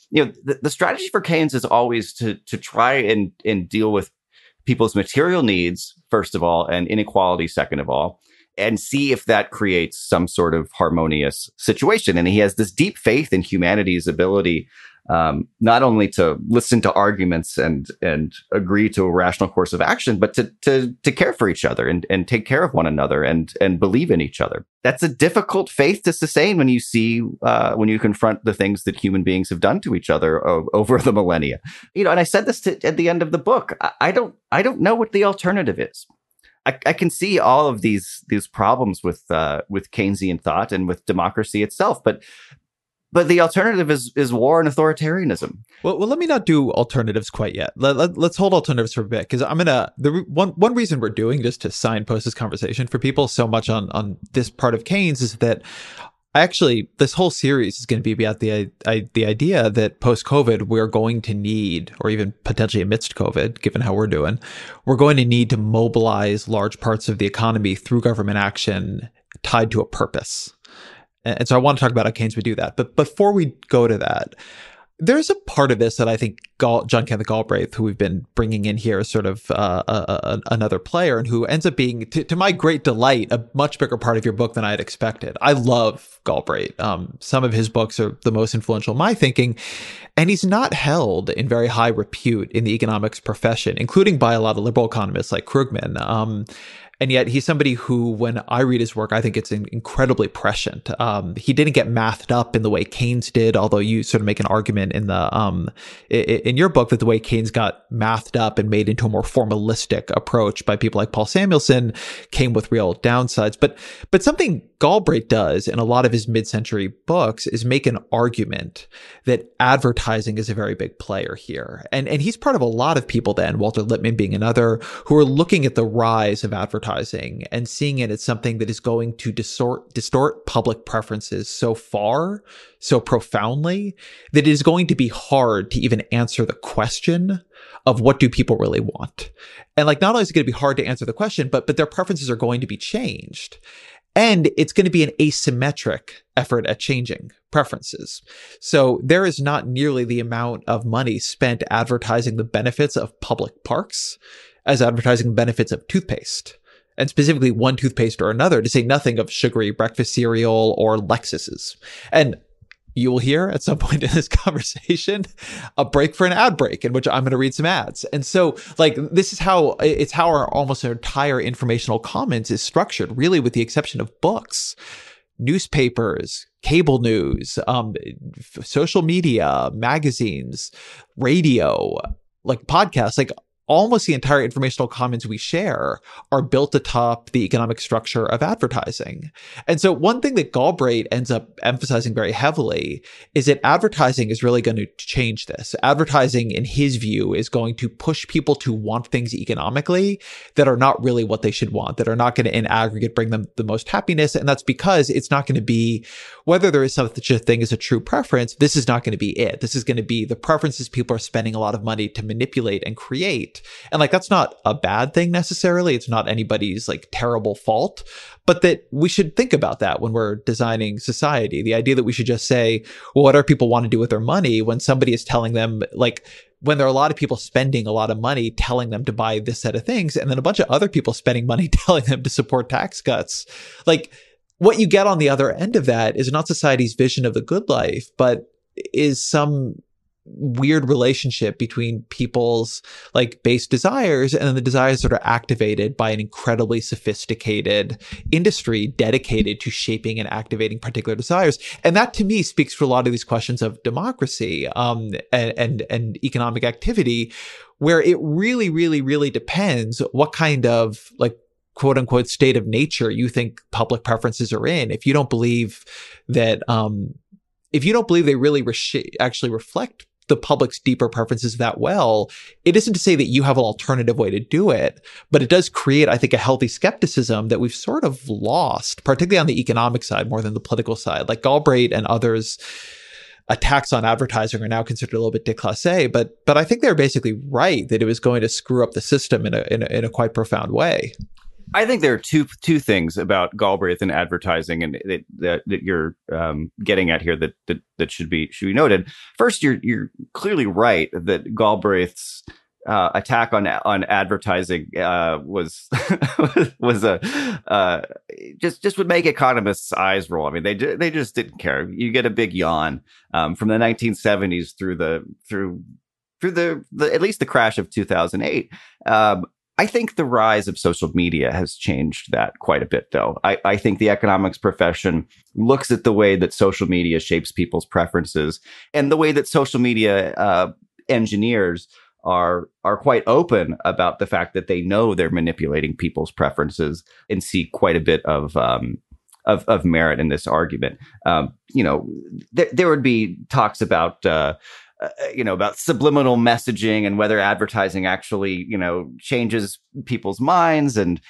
the strategy for Keynes is always to try and deal with people's material needs, first of all, and inequality, second of all, and see if that creates some sort of harmonious situation. And he has this deep faith in humanity's ability not only to listen to arguments and agree to a rational course of action, but to care for each other and take care of one another and believe in each other. That's a difficult faith to sustain when you confront the things that human beings have done to each other over the millennia. And I said this at the end of the book. I don't know what the alternative is. I can see all of these problems with Keynesian thought and with democracy itself, but the alternative is war and authoritarianism. Well, let me not do alternatives quite yet. Let's hold alternatives for a bit, because one reason we're doing just to signpost this conversation for people so much on this part of Keynes is that this whole series is going to be about the idea that post-COVID, we're going to need, or even potentially amidst COVID, given how we're doing, we're going to need to mobilize large parts of the economy through government action tied to a purpose. And so I want to talk about how Keynes would do that. But before we go to that, there's a part of this that I think John Kenneth Galbraith, who we've been bringing in here, is sort of another player, and who ends up being, to my great delight, a much bigger part of your book than I had expected. I love Galbraith. Some of his books are the most influential in my thinking, and he's not held in very high repute in the economics profession, including by a lot of liberal economists like Krugman. And yet he's somebody who, when I read his work, I think it's incredibly prescient. He didn't get mathed up in the way Keynes did, although you sort of make an argument in your book that the way Keynes got mathed up and made into a more formalistic approach by people like Paul Samuelson came with real downsides. But something Galbraith does in a lot of his mid-century books is make an argument that advertising is a very big player here. And he's part of a lot of people then, Walter Lippmann being another, who are looking at the rise of advertising and seeing it as something that is going to distort public preferences so far, so profoundly, that it is going to be hard to even answer the question of what do people really want. And not only is it going to be hard to answer the question, but their preferences are going to be changed. And it's going to be an asymmetric effort at changing preferences. So there is not nearly the amount of money spent advertising the benefits of public parks as advertising the benefits of toothpaste. And specifically one toothpaste or another, to say nothing of sugary breakfast cereal or Lexuses. And you will hear at some point in this conversation a break for an ad break in which I'm going to read some ads. And so this is how our almost entire informational commons is structured, really, with the exception of books, newspapers, cable news, social media, magazines, radio, podcasts, almost the entire informational commons we share are built atop the economic structure of advertising. And so one thing that Galbraith ends up emphasizing very heavily is that advertising is really going to change this. Advertising, in his view, is going to push people to want things economically that are not really what they should want, that are not going to in aggregate bring them the most happiness. And that's because it's not going to be, whether there is such a thing as a true preference, this is not going to be it. This is going to be the preferences people are spending a lot of money to manipulate and create. And that's not a bad thing necessarily. It's not anybody's terrible fault, but that we should think about that when we're designing society. The idea that we should just say, well, what do people want to do with their money, when somebody is telling them, when there are a lot of people spending a lot of money telling them to buy this set of things, and then a bunch of other people spending money telling them to support tax cuts. What you get on the other end of that is not society's vision of the good life, but is some weird relationship between people's base desires and then the desires that are activated by an incredibly sophisticated industry dedicated to shaping and activating particular desires. And that, to me, speaks to a lot of these questions of democracy and economic activity, where it really, really, really depends what kind of quote unquote state of nature you think public preferences are in. If you don't believe that, they really actually reflect the public's deeper preferences that well, it isn't to say that you have an alternative way to do it, but it does create, I think, a healthy skepticism that we've sort of lost, particularly on the economic side more than the political side. Galbraith and others' attacks on advertising are now considered a little bit déclassé, but I think they're basically right that it was going to screw up the system in a quite profound way. I think there are two things about Galbraith and advertising, and that you're getting at here that should be noted. First, you're clearly right that Galbraith's attack on advertising was was a just would make economists' eyes roll. I mean, they just didn't care. You get a big yawn from the 1970s through the at least the crash of 2008. I think the rise of social media has changed that quite a bit, though. I think the economics profession looks at the way that social media shapes people's preferences and the way that social media engineers are quite open about the fact that they know they're manipulating people's preferences and see quite a bit of merit in this argument. There would be talks about about subliminal messaging and whether advertising actually, changes people's minds. And,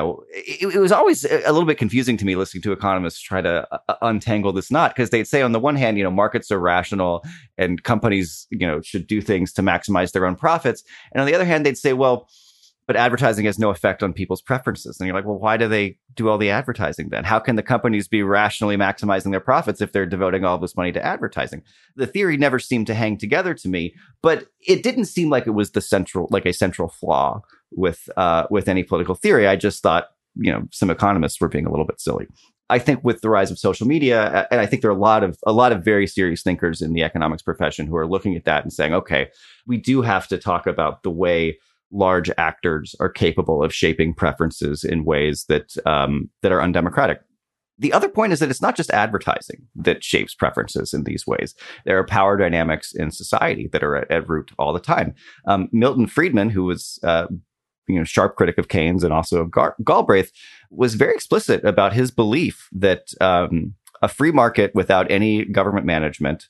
it was always a little bit confusing to me listening to economists try to untangle this knot, because they'd say on the one hand, markets are rational and companies, should do things to maximize their own profits. And on the other hand, they'd say, well, but advertising has no effect on people's preferences. And you're like, well, why do they do all the advertising then? How can the companies be rationally maximizing their profits if they're devoting all this money to advertising? The theory never seemed to hang together to me, but it didn't seem like it was a central flaw with any political theory. I just thought, some economists were being a little bit silly. I think with the rise of social media, and I think there are a lot of very serious thinkers in the economics profession who are looking at that and saying, okay, we do have to talk about the way large actors are capable of shaping preferences in ways that are undemocratic. The other point is that it's not just advertising that shapes preferences in these ways. There are power dynamics in society that are at root all the time. Milton Friedman, who was sharp critic of Keynes and also of Galbraith, was very explicit about his belief that a free market without any government management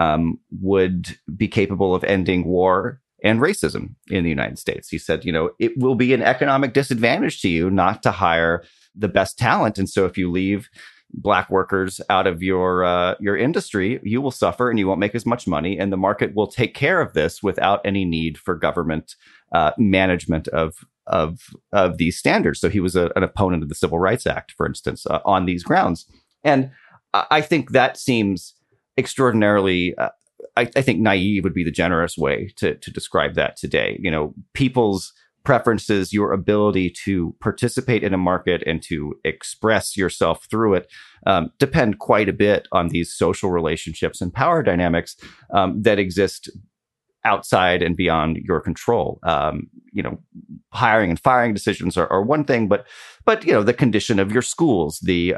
would be capable of ending war and racism in the United States. He said, it will be an economic disadvantage to you not to hire the best talent. And so if you leave Black workers out of your industry, you will suffer and you won't make as much money. And the market will take care of this without any need for government management of these standards. So he was an opponent of the Civil Rights Act, for instance, on these grounds. And I think that seems extraordinarily I think naive would be the generous way to describe that today. People's preferences, your ability to participate in a market and to express yourself through it depend quite a bit on these social relationships and power dynamics that exist outside and beyond your control. Hiring and firing decisions are one thing, but the condition of your schools, the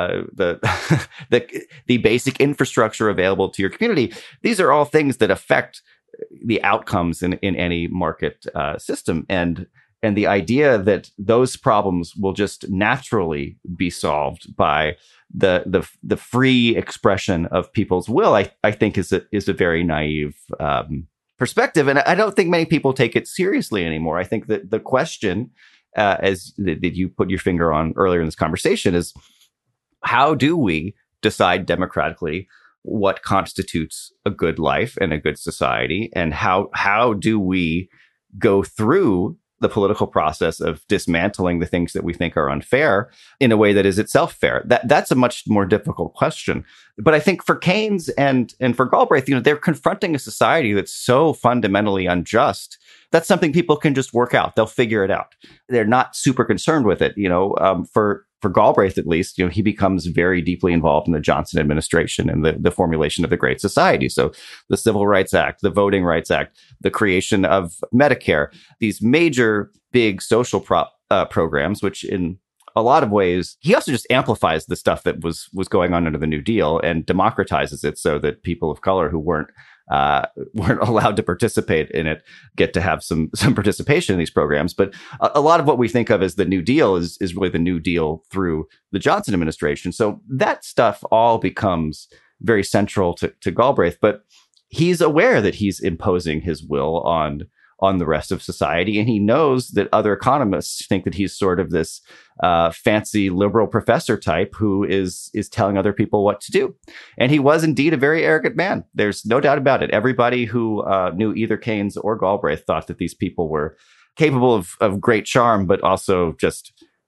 the basic infrastructure available to your community, these are all things that affect the outcomes in any market system. And the idea that those problems will just naturally be solved by the free expression of people's will, I think is a very naive perspective. And I don't think many people take it seriously anymore. I think that the question, as that you put your finger on earlier in this conversation, is how do we decide democratically what constitutes a good life and a good society? And how do we go through the political process of dismantling the things that we think are unfair in a way that is itself fair? That's a much more difficult question. But I think for Keynes and for Galbraith, they're confronting a society that's so fundamentally unjust. That's something people can just work out. They'll figure it out. They're not super concerned with it. For Galbraith, at least, he becomes very deeply involved in the Johnson administration and the formulation of the Great Society. So the Civil Rights Act, the Voting Rights Act, the creation of Medicare, these major big social programs, which in a lot of ways, he also just amplifies the stuff that was going on under the New Deal and democratizes it so that people of color who weren't allowed to participate in it get to have some participation in these programs. But a lot of what we think of as the New Deal is really the New Deal through the Johnson administration. So that stuff all becomes very central to Galbraith, but he's aware that he's imposing his will on the rest of society. And he knows that other economists think that he's sort of this fancy liberal professor type who is telling other people what to do. And he was indeed a very arrogant man. There's no doubt about it. Everybody who knew either Keynes or Galbraith thought that these people were capable of great charm, but also just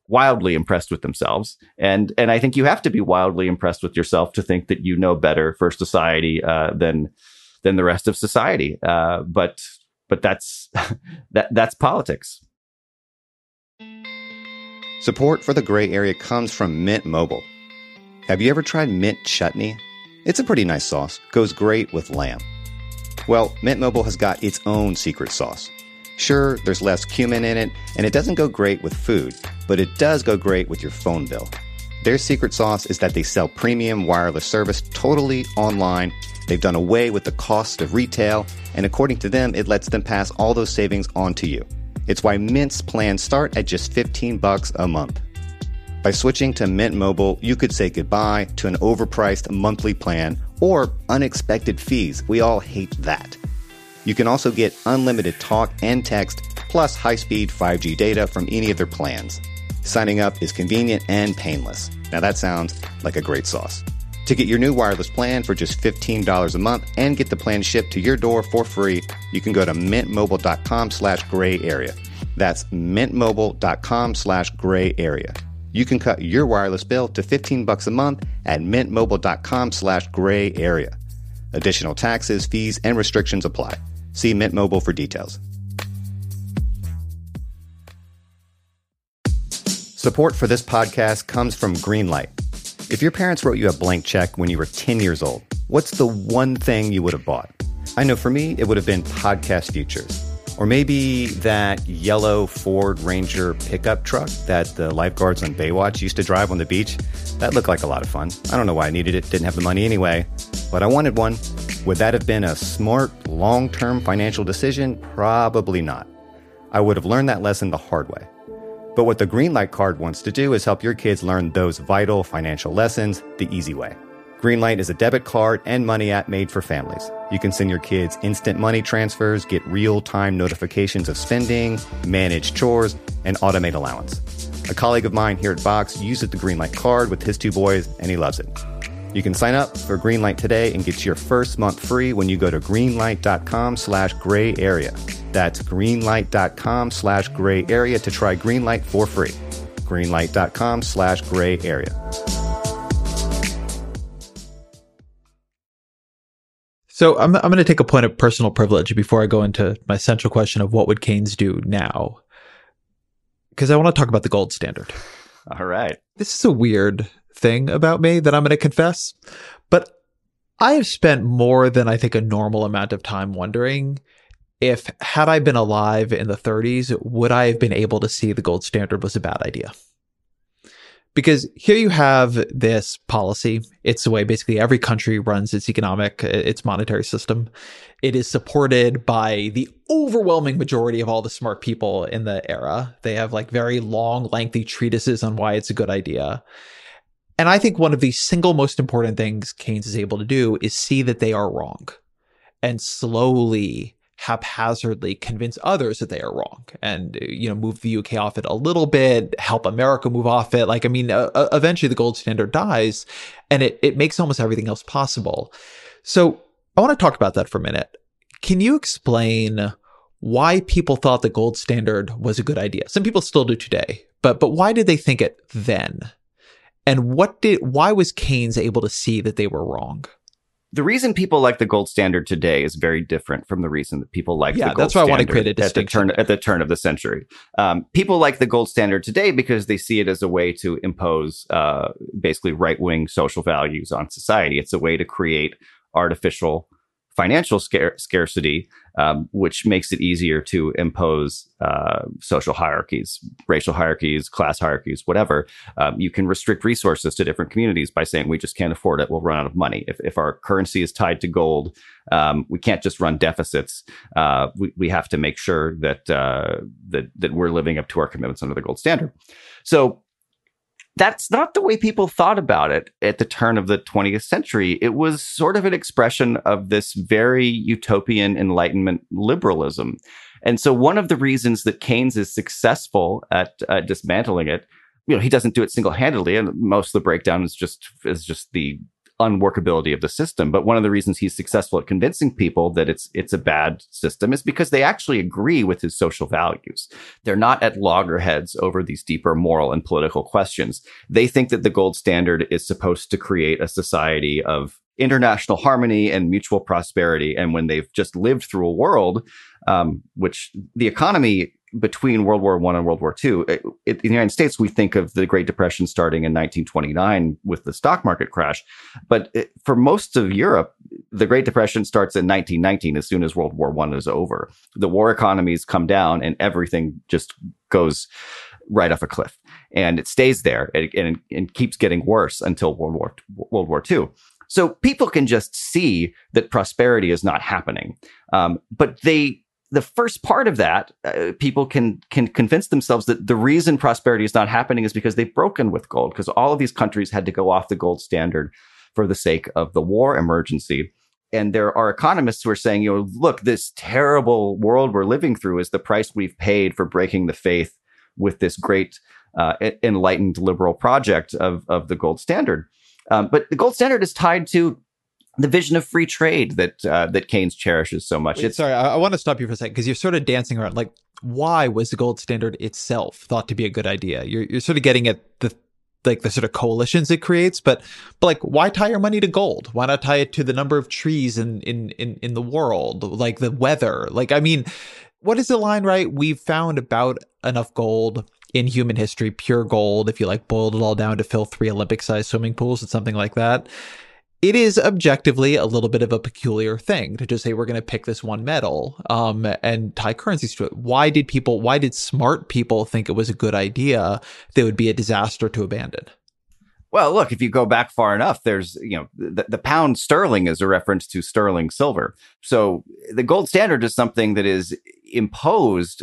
wildly impressed with themselves. And I think you have to be wildly impressed with yourself to think that you know better for society than the rest of society. But that's that's politics. Support for the gray area comes from Mint Mobile. Have you ever tried mint chutney? It's a pretty nice sauce. Goes great with lamb. Well, Mint Mobile has got its own secret sauce. Sure, there's less cumin in it, and it doesn't go great with food, but it does go great with your phone bill. Their secret sauce is that they sell premium wireless service totally online. They've done away with the cost of retail, and according to them, it lets them pass all those savings on to you. It's why Mint's plans start at just $15 a month. By switching to Mint Mobile, you could say goodbye to an overpriced monthly plan or unexpected fees. We all hate that. You can also get unlimited talk and text, plus high-speed 5G data from any of their plans. Signing up is convenient and painless. Now that sounds like a great sauce. To get your new wireless plan for just $15 a month and get the plan shipped to your door for free, you can go to mintmobile.com/gray area. That's mintmobile.com/gray area. You can cut your wireless bill to $15 a month at mintmobile.com/gray area. Additional taxes, fees, and restrictions apply. See Mint Mobile for details. Support for this podcast comes from Greenlight. If your parents wrote you a blank check when you were 10 years old, what's the one thing you would have bought? I know for me, it would have been podcast futures. Or maybe that yellow Ford Ranger pickup truck that the lifeguards on Baywatch used to drive on the beach. That looked like a lot of fun. I don't know why I needed it, didn't have the money anyway, but I wanted one. Would that have been a smart, long-term financial decision? Probably not. I would have learned that lesson the hard way. But what the Greenlight card wants to do is help your kids learn those vital financial lessons the easy way. Greenlight is a debit card and money app made for families. You can send your kids instant money transfers, get real-time notifications of spending, manage chores, and automate allowance. A colleague of mine here at Vox uses the Greenlight card with his 2 boys, and he loves it. You can sign up for Greenlight today and get your first month free when you go to greenlight.com/gray area. That's greenlight.com/gray area to try Greenlight for free. Greenlight.com/gray area. So I'm going to take a point of personal privilege before I go into my central question of what would Keynes do now, because I want to talk about the gold standard. All right. This is a weird thing about me that I'm going to confess, but I have spent more than I think a normal amount of time wondering if, had I been alive in the 30s, would I have been able to see the gold standard was a bad idea? Because here you have this policy. It's the way basically every country runs its monetary system. It is supported by the overwhelming majority of all the smart people in the era. They have like very long, lengthy treatises on why it's a good idea. And I think one of the single most important things Keynes is able to do is see that they are wrong and slowly, haphazardly convince others that they are wrong and, move the UK off it a little bit, help America move off it. Eventually the gold standard dies and it makes almost everything else possible. So I want to talk about that for a minute. Can you explain why people thought the gold standard was a good idea? Some people still do today, but why did they think it then? And why was Keynes able to see that they were wrong? The reason people like the gold standard today is very different from the reason that people like the gold standard. That's why I want to create a distinction at the turn of the century. People like the gold standard today because they see it as a way to impose basically right-wing social values on society. It's a way to create artificial financial scarcity, which makes it easier to impose social hierarchies, racial hierarchies, class hierarchies, whatever. You can restrict resources to different communities by saying, we just can't afford it. We'll run out of money. If our currency is tied to gold, we can't just run deficits. We have to make sure that we're living up to our commitments under the gold standard. So that's not the way people thought about it at the turn of the 20th century. It was sort of an expression of this very utopian Enlightenment liberalism. And so one of the reasons that Keynes is successful at dismantling it, he doesn't do it single-handedly, and most of the breakdown is just the unworkability of the system. But one of the reasons he's successful at convincing people that it's a bad system is because they actually agree with his social values. They're not at loggerheads over these deeper moral and political questions. They think that the gold standard is supposed to create a society of international harmony and mutual prosperity. And when they've just lived through a world, which the economy between World War I and World War II, in the United States, we think of the Great Depression starting in 1929 with the stock market crash. But for most of Europe, the Great Depression starts in 1919, as soon as World War I is over. The war economies come down and everything just goes right off a cliff. And it stays there and keeps getting worse until World War II. So people can just see that prosperity is not happening. But the first part of that, people can convince themselves that the reason prosperity is not happening is because they've broken with gold, because all of these countries had to go off the gold standard for the sake of the war emergency. And there are economists who are saying, look, this terrible world we're living through is the price we've paid for breaking the faith with this great enlightened liberal project of the gold standard. But the gold standard is tied to the vision of free trade that Keynes cherishes so much. Sorry, I want to stop you for a second, because you're sort of dancing around. Like, why was the gold standard itself thought to be a good idea? You're sort of getting at the sort of coalitions it creates, but like, why tie your money to gold? Why not tie it to the number of trees in the world, like the weather? Like, I mean, what is the line, right? We've found about enough gold in human history, pure gold, if you like boiled it all down, to fill 3 Olympic-sized swimming pools and something like that. It is objectively a little bit of a peculiar thing to just say we're going to pick this one metal and tie currencies to it. Why did smart people think it was a good idea that would be a disaster to abandon? Well, look, if you go back far enough, there's, the pound sterling is a reference to sterling silver. So the gold standard is something that is imposed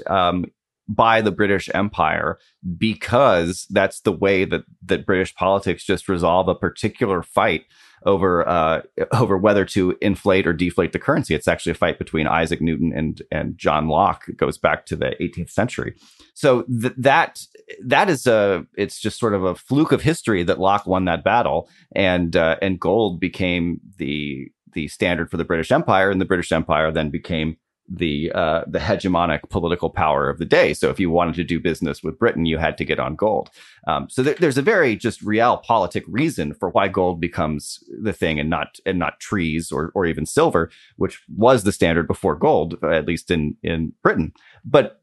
by the British Empire because that's the way that British politics just resolve a particular fight over whether to inflate or deflate the currency. It's actually a fight between Isaac Newton and John Locke. It goes back to the 18th century. So that is it's just sort of a fluke of history that Locke won that battle, and gold became the standard for the British Empire, and the British Empire then became the hegemonic political power of the day. So if you wanted to do business with Britain, you had to get on gold. So there's a very just realpolitik reason for why gold becomes the thing and not trees or even silver, which was the standard before gold, at least in Britain. But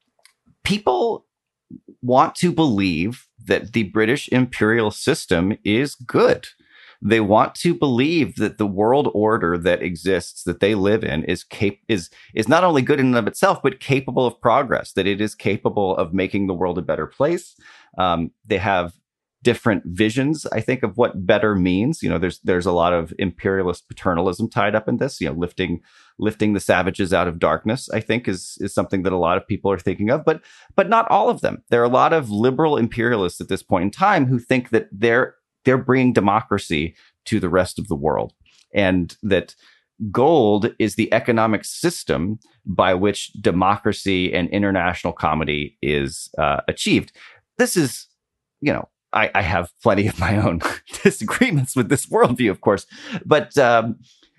people want to believe that the British imperial system is good. They want to believe that the world order that exists, that they live in, is not only good in and of itself, but capable of progress, that it is capable of making the world a better place. They have different visions, I think, of what better means. There's a lot of imperialist paternalism tied up in this. Lifting the savages out of darkness, I think, is something that a lot of people are thinking of, but not all of them. There are a lot of liberal imperialists at this point in time who think that they're bringing democracy to the rest of the world, and that gold is the economic system by which democracy and international comity is achieved. This is, I have plenty of my own disagreements with this worldview, of course, but I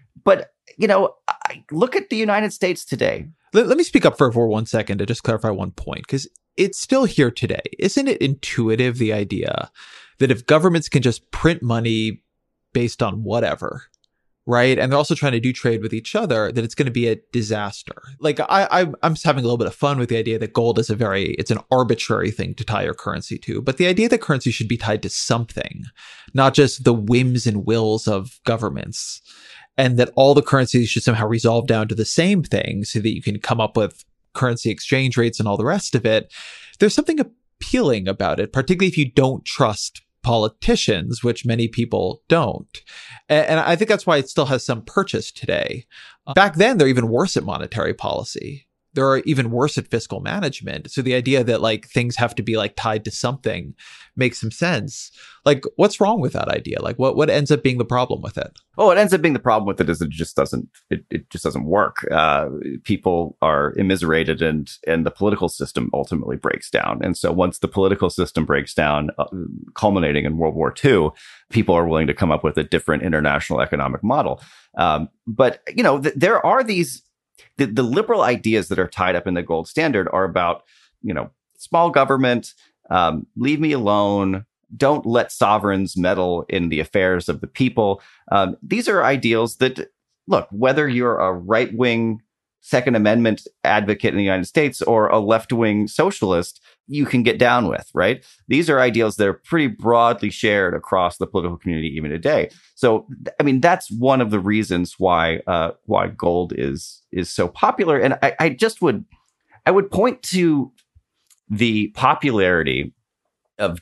look at the United States today. Let me speak up for 1 second to just clarify one point, because it's still here today. Isn't it intuitive, the idea that if governments can just print money based on whatever, right, and they're also trying to do trade with each other, that it's going to be a disaster? Like, I'm just having a little bit of fun with the idea that gold is it's an arbitrary thing to tie your currency to, but the idea that currency should be tied to something, not just the whims and wills of governments, and that all the currencies should somehow resolve down to the same thing so that you can come up with currency exchange rates and all the rest of it. There's something appealing about it, particularly if you don't trust politicians, which many people don't. And I think that's why it still has some purchase today. Back then, they're even worse at monetary policy. they're even worse at fiscal management. So the idea that like things have to be like tied to something makes some sense. Like, what's wrong with that idea? Like, what ends up being the problem with it? Oh, it ends up being the problem with it is it just doesn't work. People are immiserated, and the political system ultimately breaks down. And so once the political system breaks down, culminating in World War II, people are willing to come up with a different international economic model. But there are these the liberal ideas that are tied up in the gold standard are about small government, leave me alone. Don't let sovereigns meddle in the affairs of the people. These are ideals that, look, whether you're a right-wing Second Amendment advocate in the United States or a left-wing socialist, you can get down with, right? These are ideals that are pretty broadly shared across the political community even today. So, I mean, that's one of the reasons why gold is so popular. And I would point to the popularity of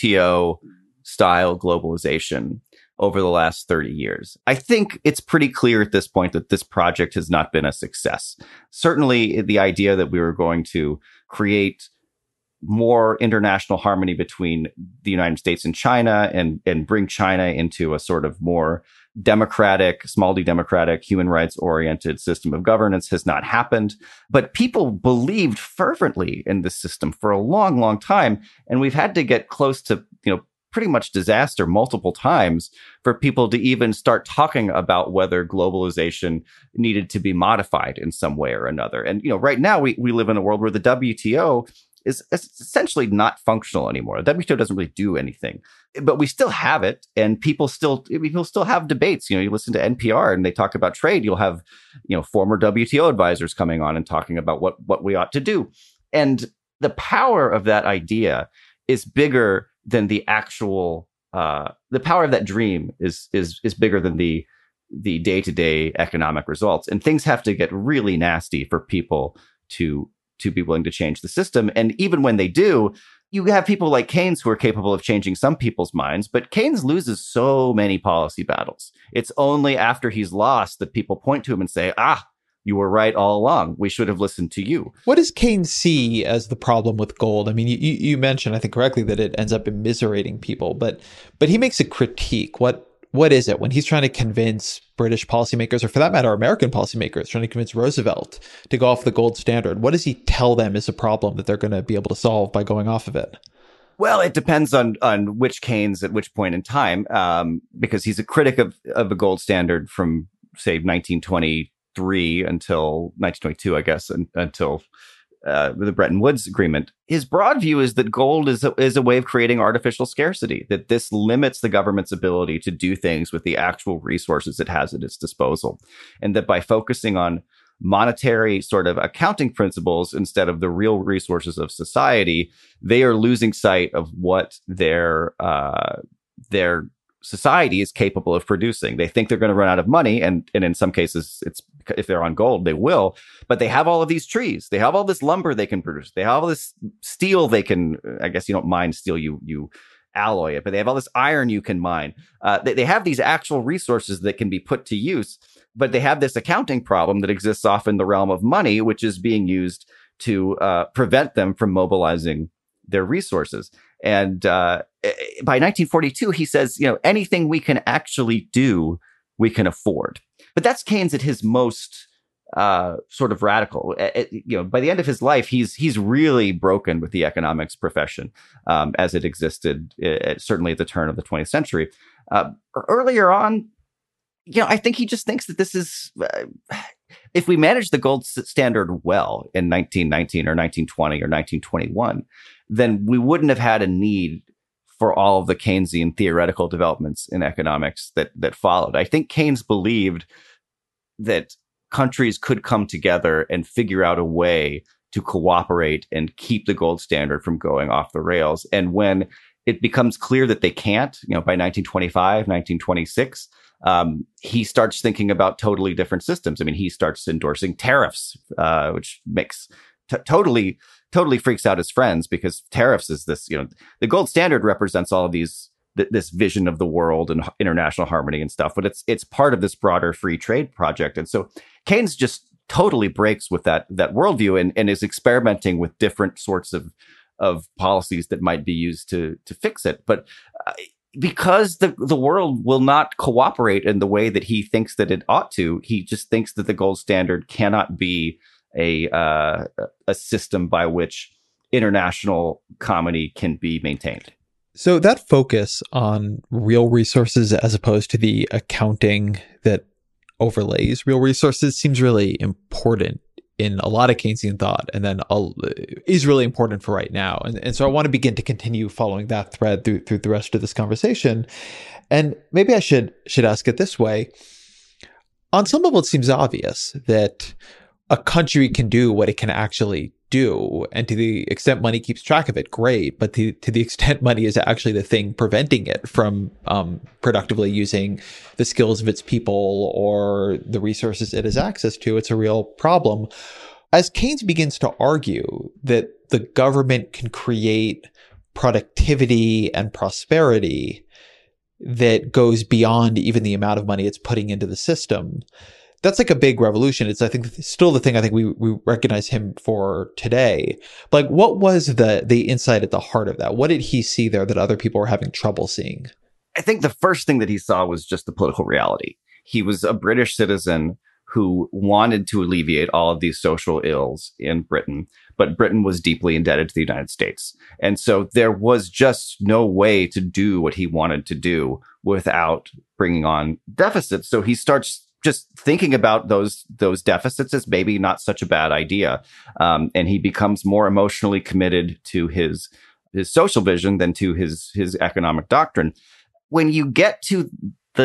WTO-style globalization over the last 30 years. I think it's pretty clear at this point that this project has not been a success. Certainly, the idea that we were going to create more international harmony between the United States and China and bring China into a sort of more democratic, small d democratic, human rights oriented system of governance has not happened. But people believed fervently in this system for a long, long time. And we've had to get close to, pretty much disaster multiple times for people to even start talking about whether globalization needed to be modified in some way or another. And, right now we live in a world where the WTO is essentially not functional anymore. The WTO doesn't really do anything, but we still have it, and people still have debates. You listen to NPR and they talk about trade. You'll have, former WTO advisors coming on and talking about what we ought to do. And the power of that idea is bigger than the actual. The power of that dream is bigger than the day-to-day economic results. And things have to get really nasty for people to be willing to change the system. And even when they do, you have people like Keynes who are capable of changing some people's minds, but Keynes loses so many policy battles. It's only after he's lost that people point to him and say, you were right all along. We should have listened to you. What does Keynes see as the problem with gold? I mean, you mentioned, I think correctly, that it ends up immiserating people, but he makes a critique. What is it when he's trying to convince British policymakers, or for that matter, American policymakers, trying to convince Roosevelt to go off the gold standard? What does he tell them is a problem that they're going to be able to solve by going off of it? Well, it depends on which Keynes at which point in time, because he's a critic of a gold standard from, say, 1923 until 1922, I guess, until the Bretton Woods Agreement. His broad view is that gold is a way of creating artificial scarcity, that this limits the government's ability to do things with the actual resources it has at its disposal. And that by focusing on monetary sort of accounting principles instead of the real resources of society, they are losing sight of what their society is capable of producing. They think they're going to run out of money, and in some cases, it's if they're on gold, they will. But they have all of these trees, they have all this lumber they can produce, they have all this steel they can. I guess you don't mine steel, you alloy it, but they have all this iron you can mine. They have these actual resources that can be put to use, but they have this accounting problem that exists off in the realm of money, which is being used to prevent them from mobilizing their resources. And by 1942, he says, anything we can actually do, we can afford. But that's Keynes at his most sort of radical. By the end of his life, he's really broken with the economics profession as it existed, certainly at the turn of the 20th century. Earlier on, I think he just thinks that this is, if we manage the gold standard well in 1919 or 1920 or 1921, then we wouldn't have had a need for all of the Keynesian theoretical developments in economics that followed. I think Keynes believed that countries could come together and figure out a way to cooperate and keep the gold standard from going off the rails. And when it becomes clear that they can't, by 1925, 1926, he starts thinking about totally different systems. I mean, he starts endorsing tariffs, which makes totally freaks out his friends, because tariffs is this, the gold standard represents all of this vision of the world and international harmony and stuff, but it's part of this broader free trade project. And so Keynes just totally breaks with that worldview and is experimenting with different sorts of policies that might be used to fix it. But because the world will not cooperate in the way that he thinks that it ought to, he just thinks that the gold standard cannot be a system by which international comedy can be maintained. So that focus on real resources as opposed to the accounting that overlays real resources seems really important in a lot of Keynesian thought, and then is really important for right now. And so I want to begin to continue following that thread through the rest of this conversation. And maybe I should ask it this way. On some level, it seems obvious that a country can do what it can actually do. And to the extent money keeps track of it, great. But to the extent money is actually the thing preventing it from productively using the skills of its people or the resources it has access to, it's a real problem. As Keynes begins to argue that the government can create productivity and prosperity that goes beyond even the amount of money it's putting into the system, that's like a big revolution. It's, I think, still the thing I think we recognize him for today. But like, what was the insight at the heart of that? What did he see there that other people were having trouble seeing? I think the first thing that he saw was just the political reality. He was a British citizen who wanted to alleviate all of these social ills in Britain, but Britain was deeply indebted to the United States. And so there was just no way to do what he wanted to do without bringing on deficits. So he starts just thinking about those deficits as maybe not such a bad idea. And he becomes more emotionally committed to his social vision than to his economic doctrine. When you get to the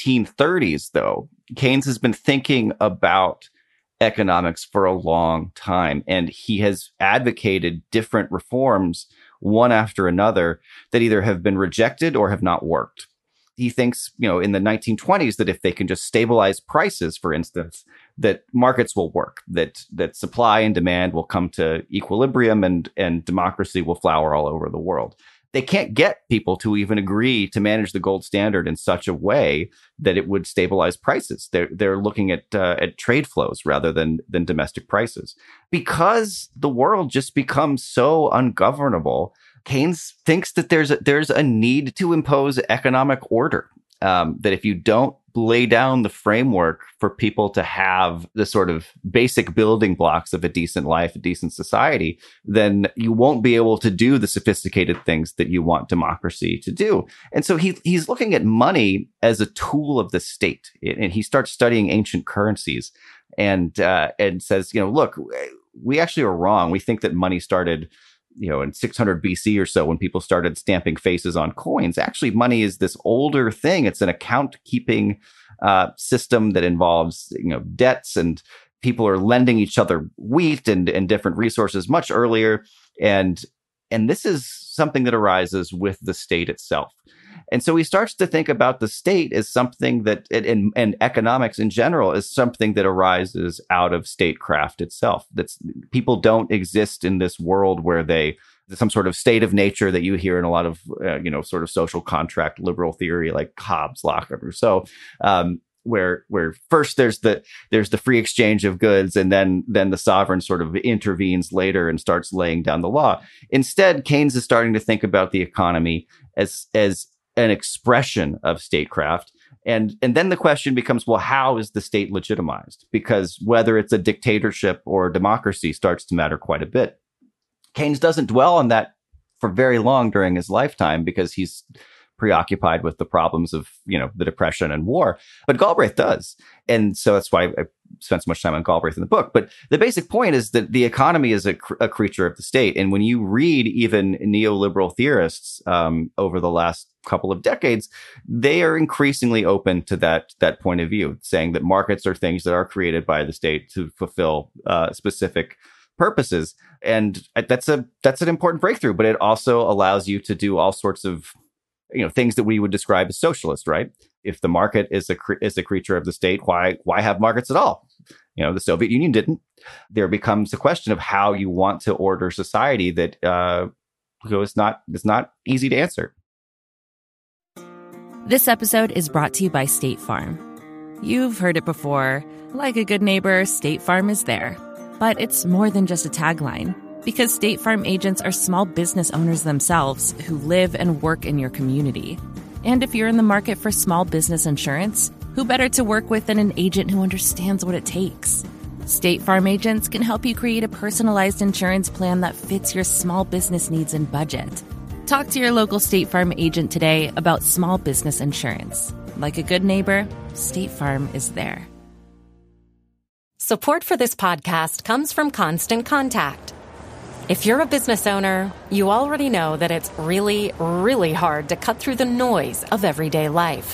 1930s, though, Keynes has been thinking about economics for a long time, and he has advocated different reforms, one after another, that either have been rejected or have not worked. He thinks, in the 1920s, that if they can just stabilize prices, for instance, that markets will work, that supply and demand will come to equilibrium and democracy will flower all over the world. They can't get people to even agree to manage the gold standard in such a way that it would stabilize prices. They're looking at trade flows rather than domestic prices. Because the world just becomes so ungovernable, Keynes thinks that there's a need to impose economic order, that if you don't lay down the framework for people to have the sort of basic building blocks of a decent life, a decent society, then you won't be able to do the sophisticated things that you want democracy to do. And so he's looking at money as a tool of the state, and he starts studying ancient currencies and says, look, we actually are wrong. We think that money started in 600 BC or so, when people started stamping faces on coins. Actually, money is this older thing. It's an account keeping system that involves, debts, and people are lending each other wheat and different resources much earlier. And this is something that arises with the state itself. And so he starts to think about the state as something that, and economics in general, is something that arises out of statecraft itself. That's, people don't exist in this world where some sort of state of nature that you hear in a lot of, sort of social contract liberal theory like Hobbes, Locke, and Rousseau, where first there's the free exchange of goods, and then the sovereign sort of intervenes later and starts laying down the law. Instead, Keynes is starting to think about the economy as an expression of statecraft. And then the question becomes, well, how is the state legitimized? Because whether it's a dictatorship or a democracy starts to matter quite a bit. Keynes doesn't dwell on that for very long during his lifetime because he's preoccupied with the problems of, the Depression and war. But Galbraith does. And so that's why I spent so much time on Galbraith in the book. But the basic point is that the economy is a creature of the state. And when you read even neoliberal theorists over the last couple of decades, they are increasingly open to that point of view, saying that markets are things that are created by the state to fulfill specific purposes. And that's an important breakthrough, but it also allows you to do all sorts of things that we would describe as socialist, right? If the market is a creature of the state, why have markets at all? The Soviet Union didn't. There becomes a question of how you want to order society that it's not easy to answer. This episode is brought to you by State Farm. You've heard it before. Like a good neighbor, State Farm is there. But it's more than just a tagline, because State Farm agents are small business owners themselves who live and work in your community. And if you're in the market for small business insurance, who better to work with than an agent who understands what it takes? State Farm agents can help you create a personalized insurance plan that fits your small business needs and budget. Talk to your local State Farm agent today about small business insurance. Like a good neighbor, State Farm is there. Support for this podcast comes from Constant Contact. If you're a business owner, you already know that it's really, really hard to cut through the noise of everyday life.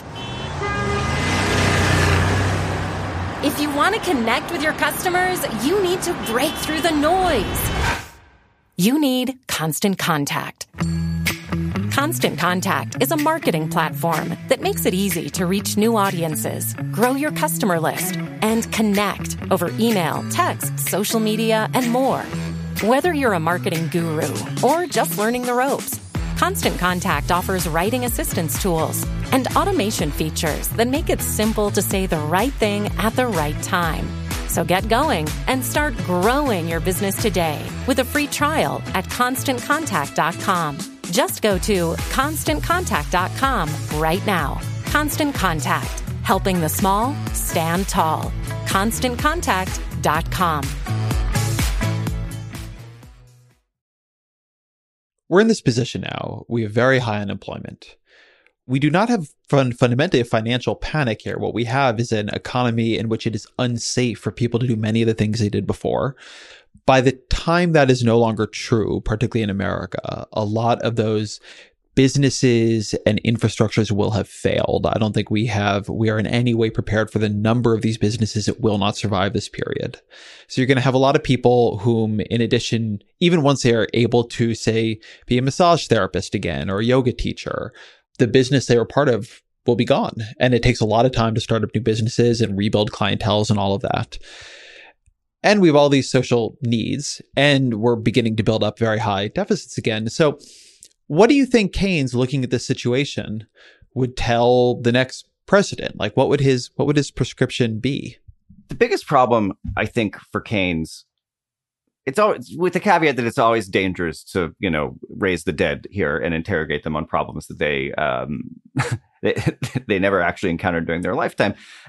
If you want to connect with your customers, you need to break through the noise. You need Constant Contact. Constant Contact is a marketing platform that makes it easy to reach new audiences, grow your customer list, and connect over email, text, social media, and more. Whether you're a marketing guru or just learning the ropes, Constant Contact offers writing assistance tools and automation features that make it simple to say the right thing at the right time. So get going and start growing your business today with a free trial at ConstantContact.com. Just go to ConstantContact.com right now. Constant Contact, helping the small stand tall. ConstantContact.com. We're in this position now. We have very high unemployment. We do not have fundamentally a financial panic here. What we have is an economy in which it is unsafe for people to do many of the things they did before. By the time that is no longer true, particularly in America, a lot of those businesses and infrastructures will have failed. I don't think we are in any way prepared for the number of these businesses that will not survive this period. So you're going to have a lot of people whom, in addition, even once they are able to, say, be a massage therapist again or a yoga teacher, the business they were part of will be gone. And it takes a lot of time to start up new businesses and rebuild clienteles and all of that. And we have all these social needs, and we're beginning to build up very high deficits again. So what do you think Keynes, looking at this situation, would tell the next president? Like, what would his prescription be? The biggest problem, I think, for Keynes, it's always with the caveat that it's always dangerous to, raise the dead here and interrogate them on problems that they they never actually encountered during their lifetime.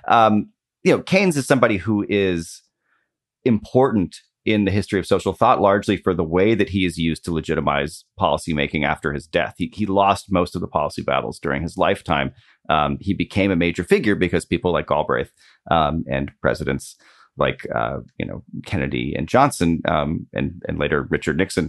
Keynes is somebody who is important in the history of social thought, largely for the way that he is used to legitimize policymaking after his death. He lost most of the policy battles during his lifetime. He became a major figure because people like Galbraith and presidents like Kennedy and Johnson and later Richard Nixon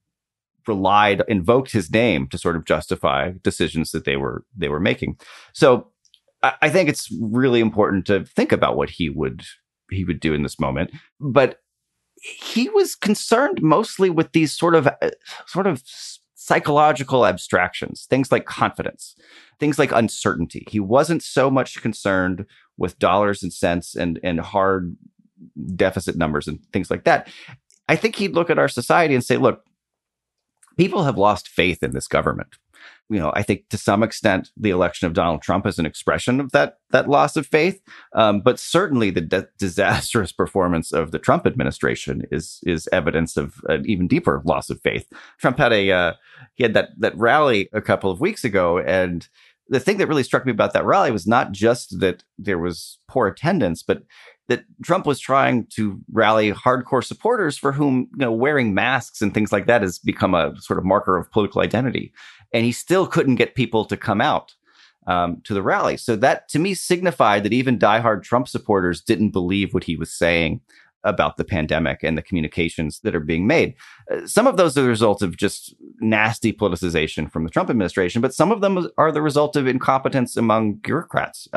invoked his name to sort of justify decisions that they were making. So I think it's really important to think about what he would do in this moment, but he was concerned mostly with these sort of psychological abstractions, things like confidence, things like uncertainty. He wasn't so much concerned with dollars and cents and hard deficit numbers and things like that. I think he'd look at our society and say, look, people have lost faith in this government. I think to some extent, the election of Donald Trump is an expression of that loss of faith. But certainly the disastrous performance of the Trump administration is evidence of an even deeper loss of faith. Trump had he had that rally a couple of weeks ago. And the thing that really struck me about that rally was not just that there was poor attendance, but that Trump was trying to rally hardcore supporters for whom, wearing masks and things like that has become a sort of marker of political identity. And he still couldn't get people to come out to the rally. So that, to me, signified that even diehard Trump supporters didn't believe what he was saying about the pandemic and the communications that are being made. Some of those are the result of just nasty politicization from the Trump administration, but some of them are the result of incompetence among bureaucrats.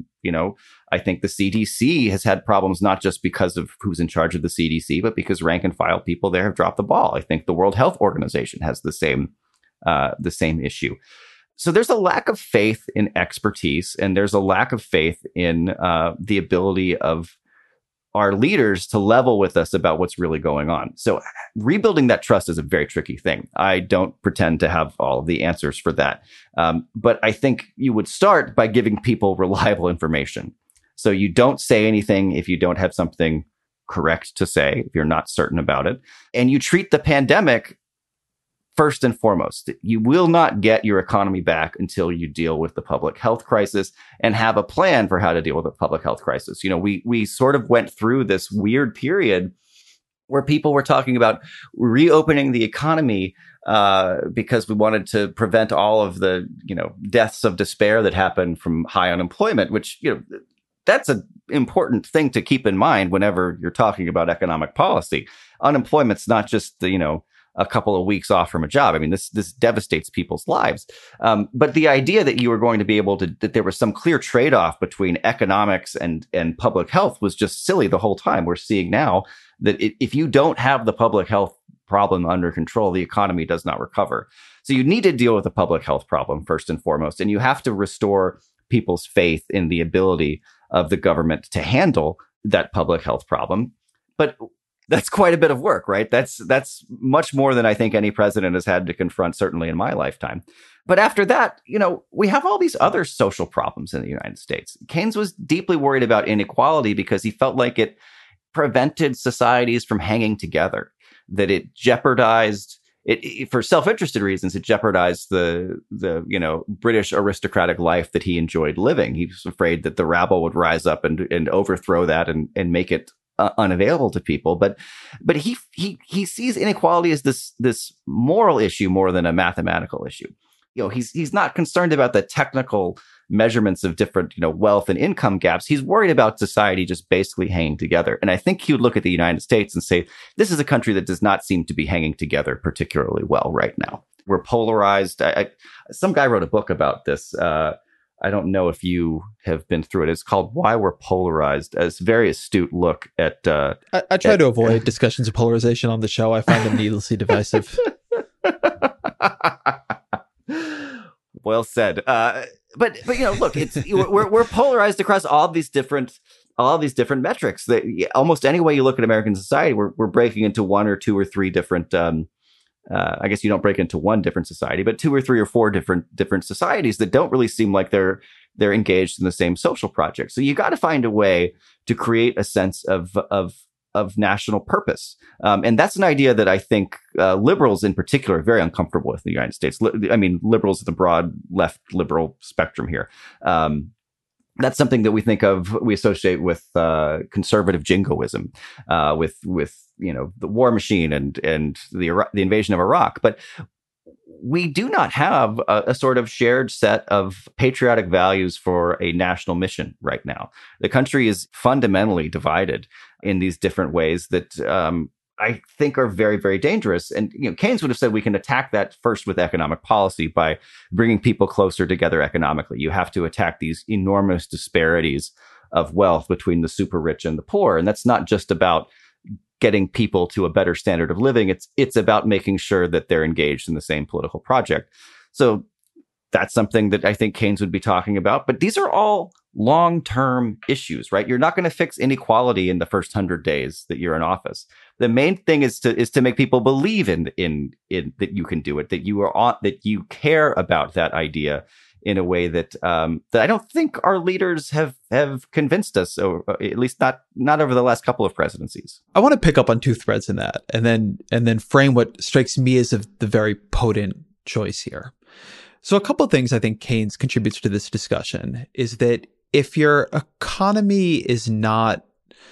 I think the CDC has had problems not just because of who's in charge of the CDC, but because rank and file people there have dropped the ball. I think the World Health Organization has the same issue. So there's a lack of faith in expertise, and there's a lack of faith in the ability of our leaders to level with us about what's really going on. So rebuilding that trust is a very tricky thing. I don't pretend to have all of the answers for that. But I think you would start by giving people reliable information. So you don't say anything if you don't have something correct to say, if you're not certain about it. And you treat the pandemic first and foremost. You will not get your economy back until you deal with the public health crisis and have a plan for how to deal with the public health crisis. You know, we sort of went through this weird period where people were talking about reopening the economy because we wanted to prevent all of the, you know, deaths of despair that happened from high unemployment, which, you know, that's an important thing to keep in mind whenever you're talking about economic policy. Unemployment's not just the, you know, a couple of weeks off from a job. I mean, this devastates people's lives. But the idea that you were going to be able to, that there was some clear trade-off between economics and public health was just silly the whole time. We're seeing now that if you don't have the public health problem under control, the economy does not recover. So you need to deal with the public health problem first and foremost, and you have to restore people's faith in the ability of the government to handle that public health problem. But that's quite a bit of work, right? That's much more than I think any president has had to confront, certainly in my lifetime. But after that, you know, we have all these other social problems in the United States. Keynes was deeply worried about inequality because he felt like it prevented societies from hanging together, that it jeopardized it for self-interested reasons. It jeopardized the you know, British aristocratic life that he enjoyed living. He was afraid that the rabble would rise up and overthrow that and make it unavailable to people. But he sees inequality as this moral issue more than a mathematical issue. You know, he's not concerned about the technical measurements of different, you know, wealth and income gaps. He's worried about society just basically hanging together. And I think he would look at the United States and say, this is a country that does not seem to be hanging together particularly well right now. We're polarized. Some guy wrote a book about this. I don't know if you have been through it. It's called Why We're Polarized. It's a very astute look at... I try to avoid discussions of polarization on the show. I find them needlessly divisive. Well said. But you know, look, we're polarized across all these different metrics. That almost any way you look at American society, we're breaking into one or two or three different. I guess you don't break into one different society, but two or three or four different societies that don't really seem like they're engaged in the same social project. So you got to find a way to create a sense of national purpose. And that's an idea that I think liberals in particular are very uncomfortable with in the United States. I mean, liberals at the broad left liberal spectrum here. That's something that we associate with conservative jingoism, with you know, the war machine and the invasion of Iraq. But we do not have a sort of shared set of patriotic values for a national mission right now. The country is fundamentally divided in these different ways that I think are very, very dangerous. And you know, Keynes would have said we can attack that first with economic policy by bringing people closer together economically. You have to attack these enormous disparities of wealth between the super rich and the poor. And that's not just about getting people to a better standard of living. It's about making sure that they're engaged in the same political project. So that's something that I think Keynes would be talking about. But these are all long-term issues, right? You're not going to fix inequality in the first 100 days that you're in office. The main thing is to make people believe in that you can do it, that you care about that idea in a way that I don't think our leaders have convinced us, or at least not over the last couple of presidencies. I want to pick up on two threads in that, and then frame what strikes me as the very potent choice here. So a couple of things I think Keynes contributes to this discussion is that if your economy is not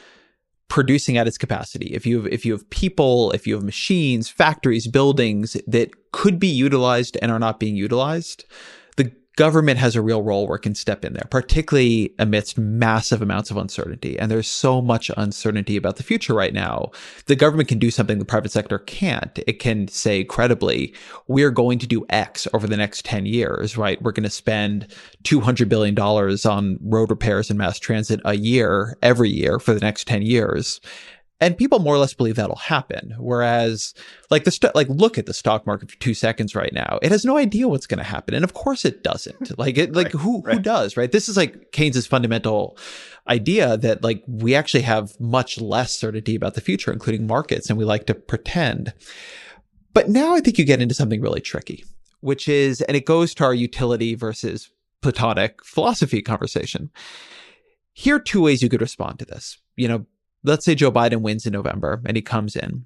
producing at its capacity, if you have people, if you have machines, factories, buildings that could be utilized and are not being utilized, the government has a real role where it can step in there, particularly amidst massive amounts of uncertainty. And there's so much uncertainty about the future right now. The government can do something the private sector can't. It can say credibly, we're going to do X over the next 10 years, right? We're going to spend $200 billion on road repairs and mass transit a year, every year for the next 10 years. And people more or less believe that'll happen. Whereas, look at the stock market for 2 seconds right now. It has no idea what's going to happen, and of course it doesn't. Who does, right? This is like Keynes's fundamental idea that we actually have much less certainty about the future, including markets, and we like to pretend. But now I think you get into something really tricky, which is, and it goes to our utility versus Platonic philosophy conversation. Here are two ways you could respond to this. Let's say Joe Biden wins in November and he comes in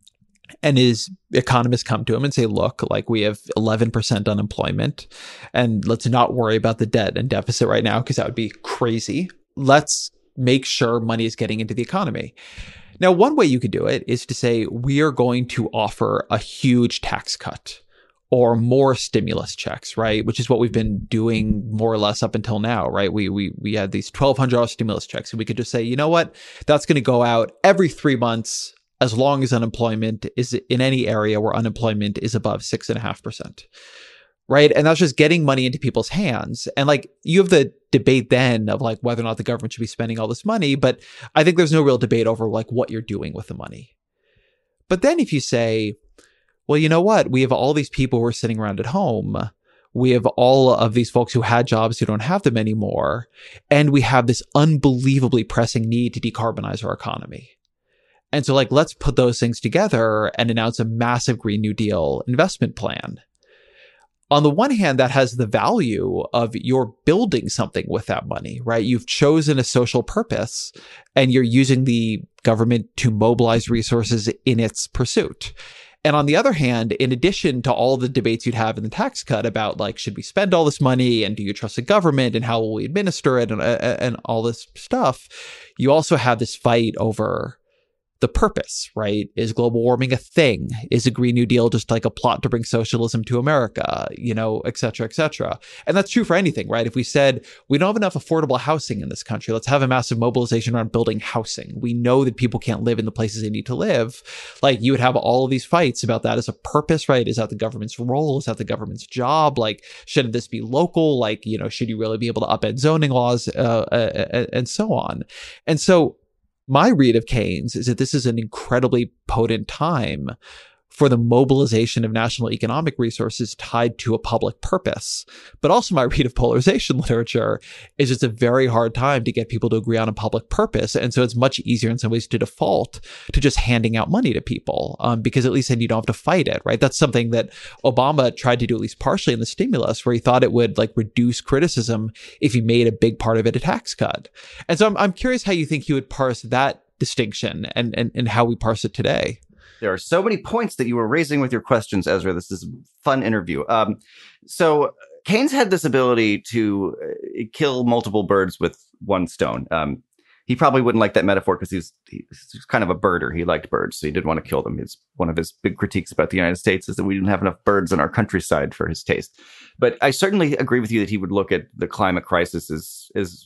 and his economists come to him and say, look, like we have 11% unemployment and let's not worry about the debt and deficit right now because that would be crazy. Let's make sure money is getting into the economy. Now, one way you could do it is to say, we are going to offer a huge tax cut or more stimulus checks, right? Which is what we've been doing more or less up until now, right? We had these $1,200 stimulus checks, and we could just say, you know what? That's going to go out every 3 months as long as unemployment is in any area where unemployment is above 6.5%, right? And that's just getting money into people's hands. And like, you have the debate then of like whether or not the government should be spending all this money, but I think there's no real debate over like what you're doing with the money. But then if you say, well, you know what? We have all these people who are sitting around at home. We have all of these folks who had jobs who don't have them anymore. And we have this unbelievably pressing need to decarbonize our economy. And so like, let's put those things together and announce a massive Green New Deal investment plan. On the one hand, that has the value of you're building something with that money, right? You've chosen a social purpose and you're using the government to mobilize resources in its pursuit. And on the other hand, in addition to all the debates you'd have in the tax cut about like, should we spend all this money and do you trust the government and how will we administer it and all this stuff, you also have this fight over the purpose, right? Is global warming a thing? Is a Green New Deal just like a plot to bring socialism to America, et cetera, et cetera. And that's true for anything, right? If we said, we don't have enough affordable housing in this country, let's have a massive mobilization around building housing. We know that people can't live in the places they need to live. Like, you would have all of these fights about that as a purpose, right? Is that the government's role? Is that the government's job? Like, shouldn't this be local? Like, should you really be able to upend zoning laws, and so on? And so, my read of Keynes is that this is an incredibly potent time for the mobilization of national economic resources tied to a public purpose. But also my read of polarization literature is it's a very hard time to get people to agree on a public purpose. And so it's much easier in some ways to default to just handing out money to people, because at least then you don't have to fight it, right? That's something that Obama tried to do at least partially in the stimulus, where he thought it would like reduce criticism if he made a big part of it a tax cut. And so I'm curious how you think you would parse that distinction and how we parse it today. There are so many points that you were raising with your questions, Ezra. This is a fun interview. So Keynes had this ability to kill multiple birds with one stone. He probably wouldn't like that metaphor because he's kind of a birder. He liked birds, so he didn't want to kill them. One of his big critiques about the United States is that we didn't have enough birds in our countryside for his taste. But I certainly agree with you that he would look at the climate crisis as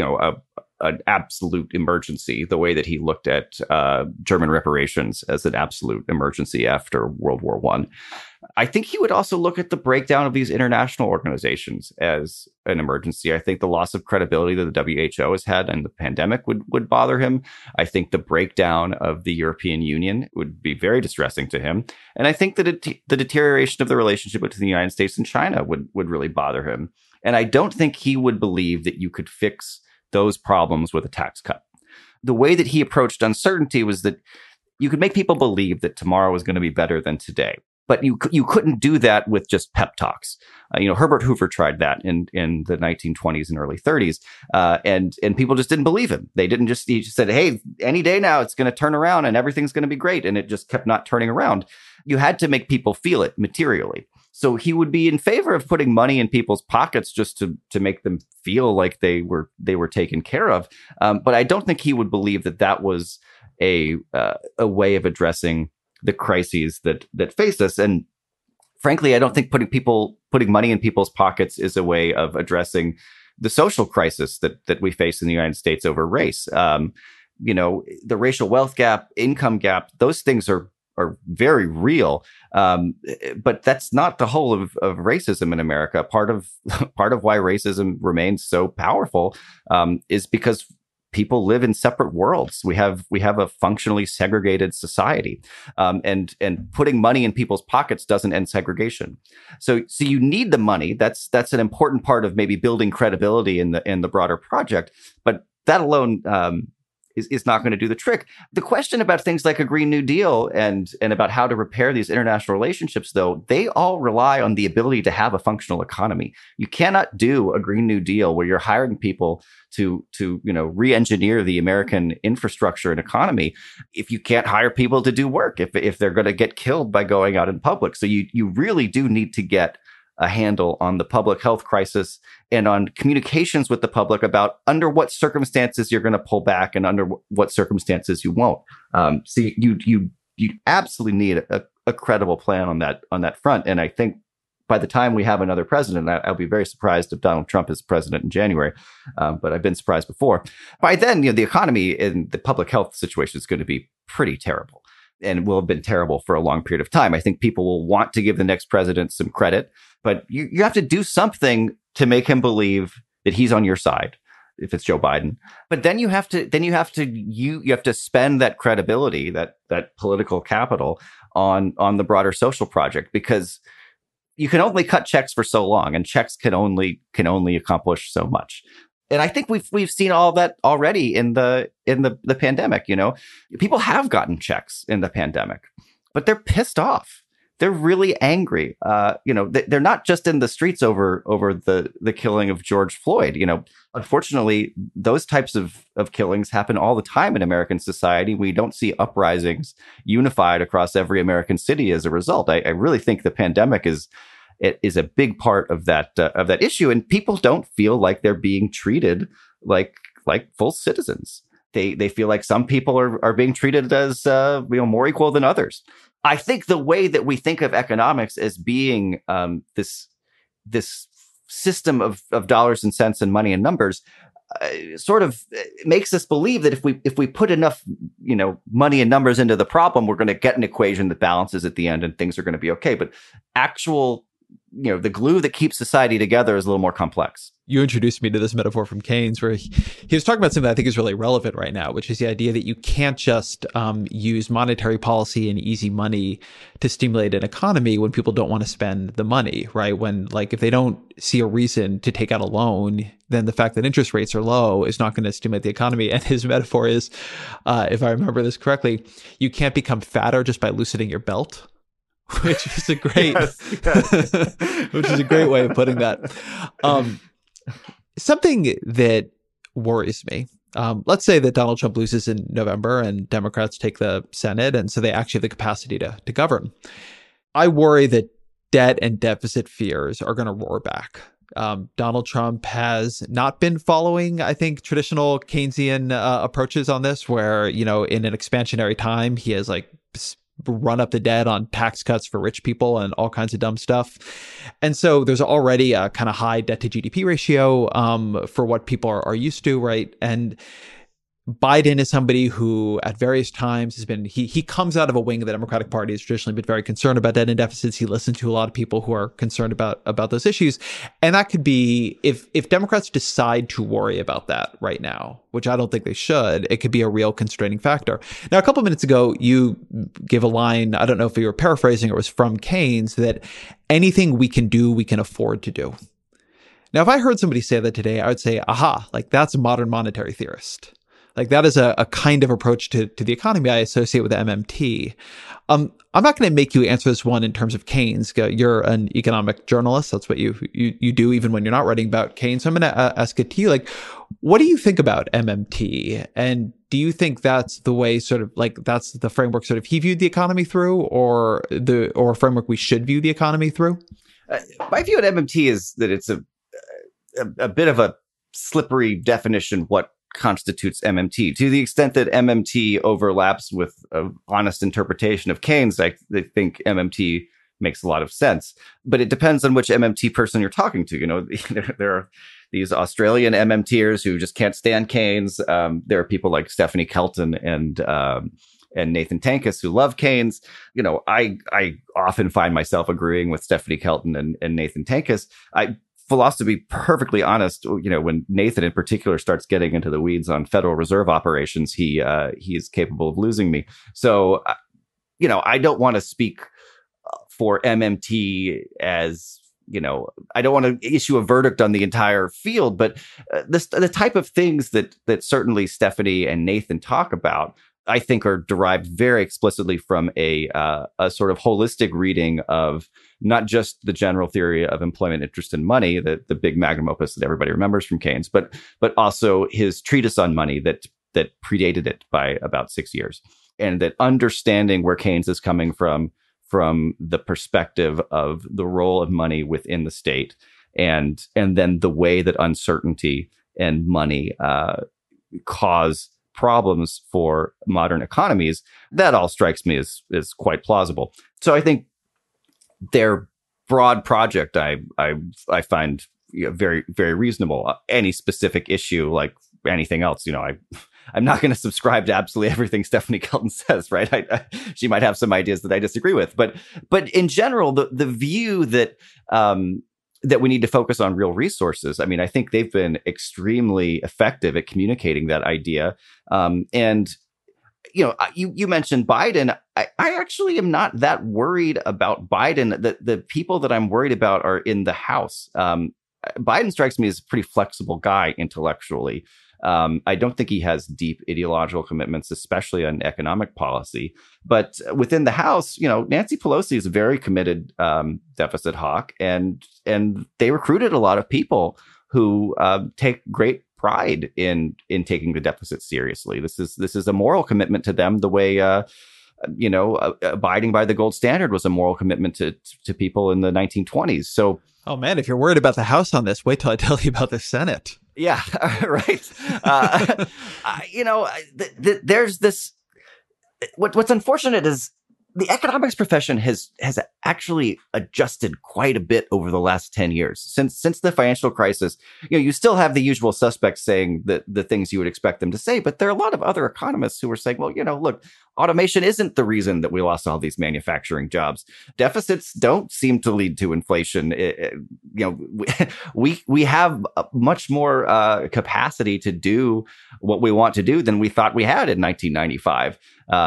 an absolute emergency, the way that he looked at German reparations as an absolute emergency after World War I. I think he would also look at the breakdown of these international organizations as an emergency. I think the loss of credibility that the WHO has had and the pandemic would bother him. I think the breakdown of the European Union would be very distressing to him. And I think that the deterioration of the relationship between the United States and China would really bother him. And I don't think he would believe that you could fix those problems with a tax cut. The way that he approached uncertainty was that you could make people believe that tomorrow was going to be better than today. But you couldn't do that with just pep talks. Herbert Hoover tried that in the 1920s and early 30s, and people just didn't believe him. He just said, "Hey, any day now it's going to turn around and everything's going to be great," and it just kept not turning around. You had to make people feel it materially. So he would be in favor of putting money in people's pockets just to make them feel like they were taken care of. But I don't think he would believe that was a way of addressing the crises that face us. And frankly, I don't think putting money in people's pockets is a way of addressing the social crisis that we face in the United States over race. The racial wealth gap, income gap, those things are very real. But that's not the whole of racism in America. Part of why racism remains so powerful is because people live in separate worlds. We have a functionally segregated society, and putting money in people's pockets doesn't end segregation. So you need the money. That's an important part of maybe building credibility in the broader project. But that alone is not going to do the trick. The question about things like a Green New Deal and about how to repair these international relationships, though, they all rely on the ability to have a functional economy. You cannot do a Green New Deal where you're hiring people to re-engineer the American infrastructure and economy if you can't hire people to do work, if they're going to get killed by going out in public. So you really do need to get a handle on the public health crisis and on communications with the public about under what circumstances you're going to pull back and under what circumstances you won't. So you absolutely need a credible plan on that front. And I think by the time we have another president, I'll be very surprised if Donald Trump is president in January. But I've been surprised before. By then, the economy and the public health situation is going to be pretty terrible and will have been terrible for a long period of time. I think people will want to give the next president some credit, but you have to do something to make him believe that he's on your side if it's Joe Biden. But then you have to spend that credibility, that political capital on the broader social project, because you can only cut checks for so long, and checks can only accomplish so much. And I think we've seen all that already in the pandemic. People have gotten checks in the pandemic, but they're pissed off. They're really angry. They're not just in the streets over the killing of George Floyd. Unfortunately, those types of killings happen all the time in American society. We don't see uprisings unified across every American city as a result. I really think the pandemic is a big part of that issue, and people don't feel like they're being treated like full citizens. They feel like some people are being treated as more equal than others. I think the way that we think of economics as being this system of dollars and cents and money and numbers sort of makes us believe that if we put enough money and numbers into the problem, we're going to get an equation that balances at the end and things are going to be okay. But the glue that keeps society together is a little more complex. You introduced me to this metaphor from Keynes, where he was talking about something that I think is really relevant right now, which is the idea that you can't just use monetary policy and easy money to stimulate an economy when people don't want to spend the money, right? When, if they don't see a reason to take out a loan, then the fact that interest rates are low is not going to stimulate the economy. And his metaphor is, if I remember this correctly, you can't become fatter just by loosening your belt. Which is a great, which is a great way of putting that. Something that worries me. Let's say that Donald Trump loses in November and Democrats take the Senate, and so they actually have the capacity to govern. I worry that debt and deficit fears are going to roar back. Donald Trump has not been following, I think, traditional Keynesian approaches on this, where, in an expansionary time, he has run up the debt on tax cuts for rich people and all kinds of dumb stuff. And so there's already a kind of high debt to GDP ratio for what people are used to, right? And Biden is somebody who at various times has been, he comes out of a wing of the Democratic Party, has traditionally been very concerned about debt and deficits. He listens to a lot of people who are concerned about those issues. And that could be, if Democrats decide to worry about that right now, which I don't think they should, it could be a real constraining factor. Now, a couple of minutes ago, you gave a line, I don't know if you were paraphrasing or it was from Keynes, that anything we can do, we can afford to do. Now, if I heard somebody say that today, I would say, aha, that's a modern monetary theorist. That is a kind of approach to the economy I associate with MMT. I'm not going to make you answer this one in terms of Keynes. You're an economic journalist. That's what you do, even when you're not writing about Keynes. So I'm going to ask it to you. What do you think about MMT? And do you think that's the way, that's the framework he viewed the economy through, or a framework we should view the economy through? My view on MMT is that it's a bit of a slippery definition what constitutes MMT. To the extent that MMT overlaps with an honest interpretation of Keynes, I think MMT makes a lot of sense. But it depends on which MMT person you're talking to. There are these Australian MMTers who just can't stand Keynes. There are people like Stephanie Kelton and Nathan Tankes who love Keynes. I often find myself agreeing with Stephanie Kelton and Nathan Tankes. To be perfectly honest, when Nathan in particular starts getting into the weeds on Federal Reserve operations, he is capable of losing me. So, I don't want to speak for MMT as I don't want to issue a verdict on the entire field, but the type of things that certainly Stephanie and Nathan talk about, I think, are derived very explicitly from a sort of holistic reading of not just the general theory of employment, interest, and money, the big magnum opus that everybody remembers from Keynes, but also his treatise on money that predated it by about 6 years, and that understanding where Keynes is coming from the perspective of the role of money within the state, and then the way that uncertainty and money cause problems for modern economies, that all strikes me as quite plausible. So I think their broad project I find very, very reasonable. Any specific issue, like anything else, I'm not going to subscribe to absolutely everything Stephanie Kelton says, right? She might have some ideas that I disagree with, but in general, the view that we need to focus on real resources, I mean, I think they've been extremely effective at communicating that idea. And you mentioned Biden. I actually am not that worried about Biden. The people that I'm worried about are in the House. Biden strikes me as a pretty flexible guy intellectually. I don't think he has deep ideological commitments, especially on economic policy. But within the House, Nancy Pelosi is a very committed deficit hawk, and they recruited a lot of people who take great pride in taking the deficit seriously. This is a moral commitment to them, the way abiding by the gold standard was a moral commitment to people in the 1920s. So, oh man, if you're worried about the House on this, wait till I tell you about the Senate. Yeah, right. There's this. What's unfortunate is the economics profession has actually adjusted quite a bit over the last 10 years. Since the financial crisis, you still have the usual suspects saying the things you would expect them to say, but there are a lot of other economists who are saying, well, look, automation isn't the reason that we lost all these manufacturing jobs. Deficits don't seem to lead to inflation. We have much more capacity to do what we want to do than we thought we had in 1995.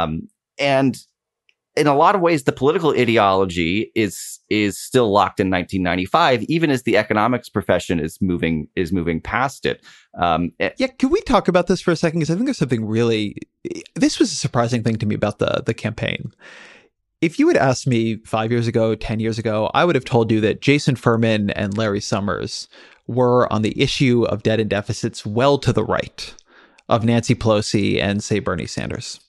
And in a lot of ways, the political ideology is still locked in 1995, even as the economics profession is moving past it. Yeah, can we talk about this for a second? Because I think there's something really. This was a surprising thing to me about the campaign. If you had asked me 5 years ago, 10 years ago, I would have told you that Jason Furman and Larry Summers were on the issue of debt and deficits well to the right of Nancy Pelosi and, say, Bernie Sanders.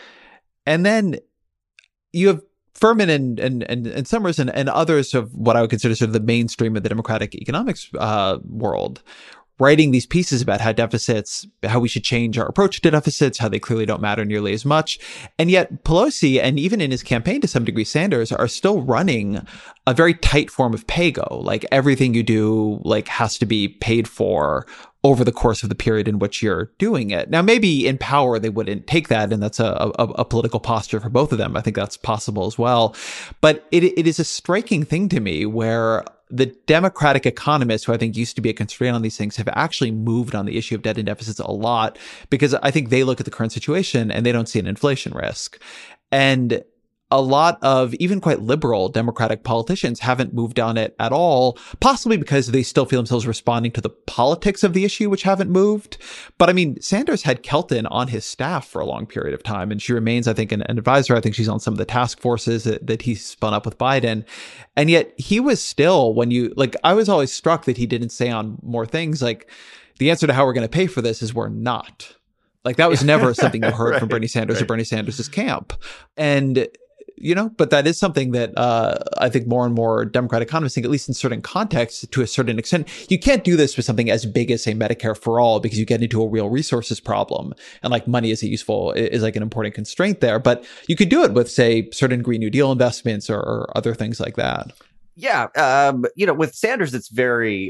And then you have Furman and Summers and others of what I would consider sort of the mainstream of the democratic economics world, writing these pieces about how we should change our approach to deficits, how they clearly don't matter nearly as much. And yet Pelosi, and even in his campaign to some degree, Sanders, are still running a very tight form of pay-go. Like everything you do has to be paid for over the course of the period in which you're doing it. Now, maybe in power, they wouldn't take that, and that's a political posture for both of them. I think that's possible as well. But it is a striking thing to me where the Democratic economists, who I think used to be a constraint on these things, have actually moved on the issue of debt and deficits a lot, because I think they look at the current situation and they don't see an inflation risk. And a lot of even quite liberal Democratic politicians haven't moved on it at all, possibly because they still feel themselves responding to the politics of the issue, which haven't moved. But I mean, Sanders had Kelton on his staff for a long period of time, and she remains, I think, an advisor. I think she's on some of the task forces that he spun up with Biden. And yet he was still, I was always struck that he didn't say on more things like, the answer to how we're going to pay for this is we're not. That was never something you heard from Bernie Sanders or Bernie Sanders' camp. And but that is something that I think more and more Democratic economists think, at least in certain contexts, to a certain extent. You can't do this with something as big as, say, Medicare for All, because you get into a real resources problem, and money is an important constraint there. But you could do it with, say, certain Green New Deal investments or other things like that. Yeah, with Sanders, it's very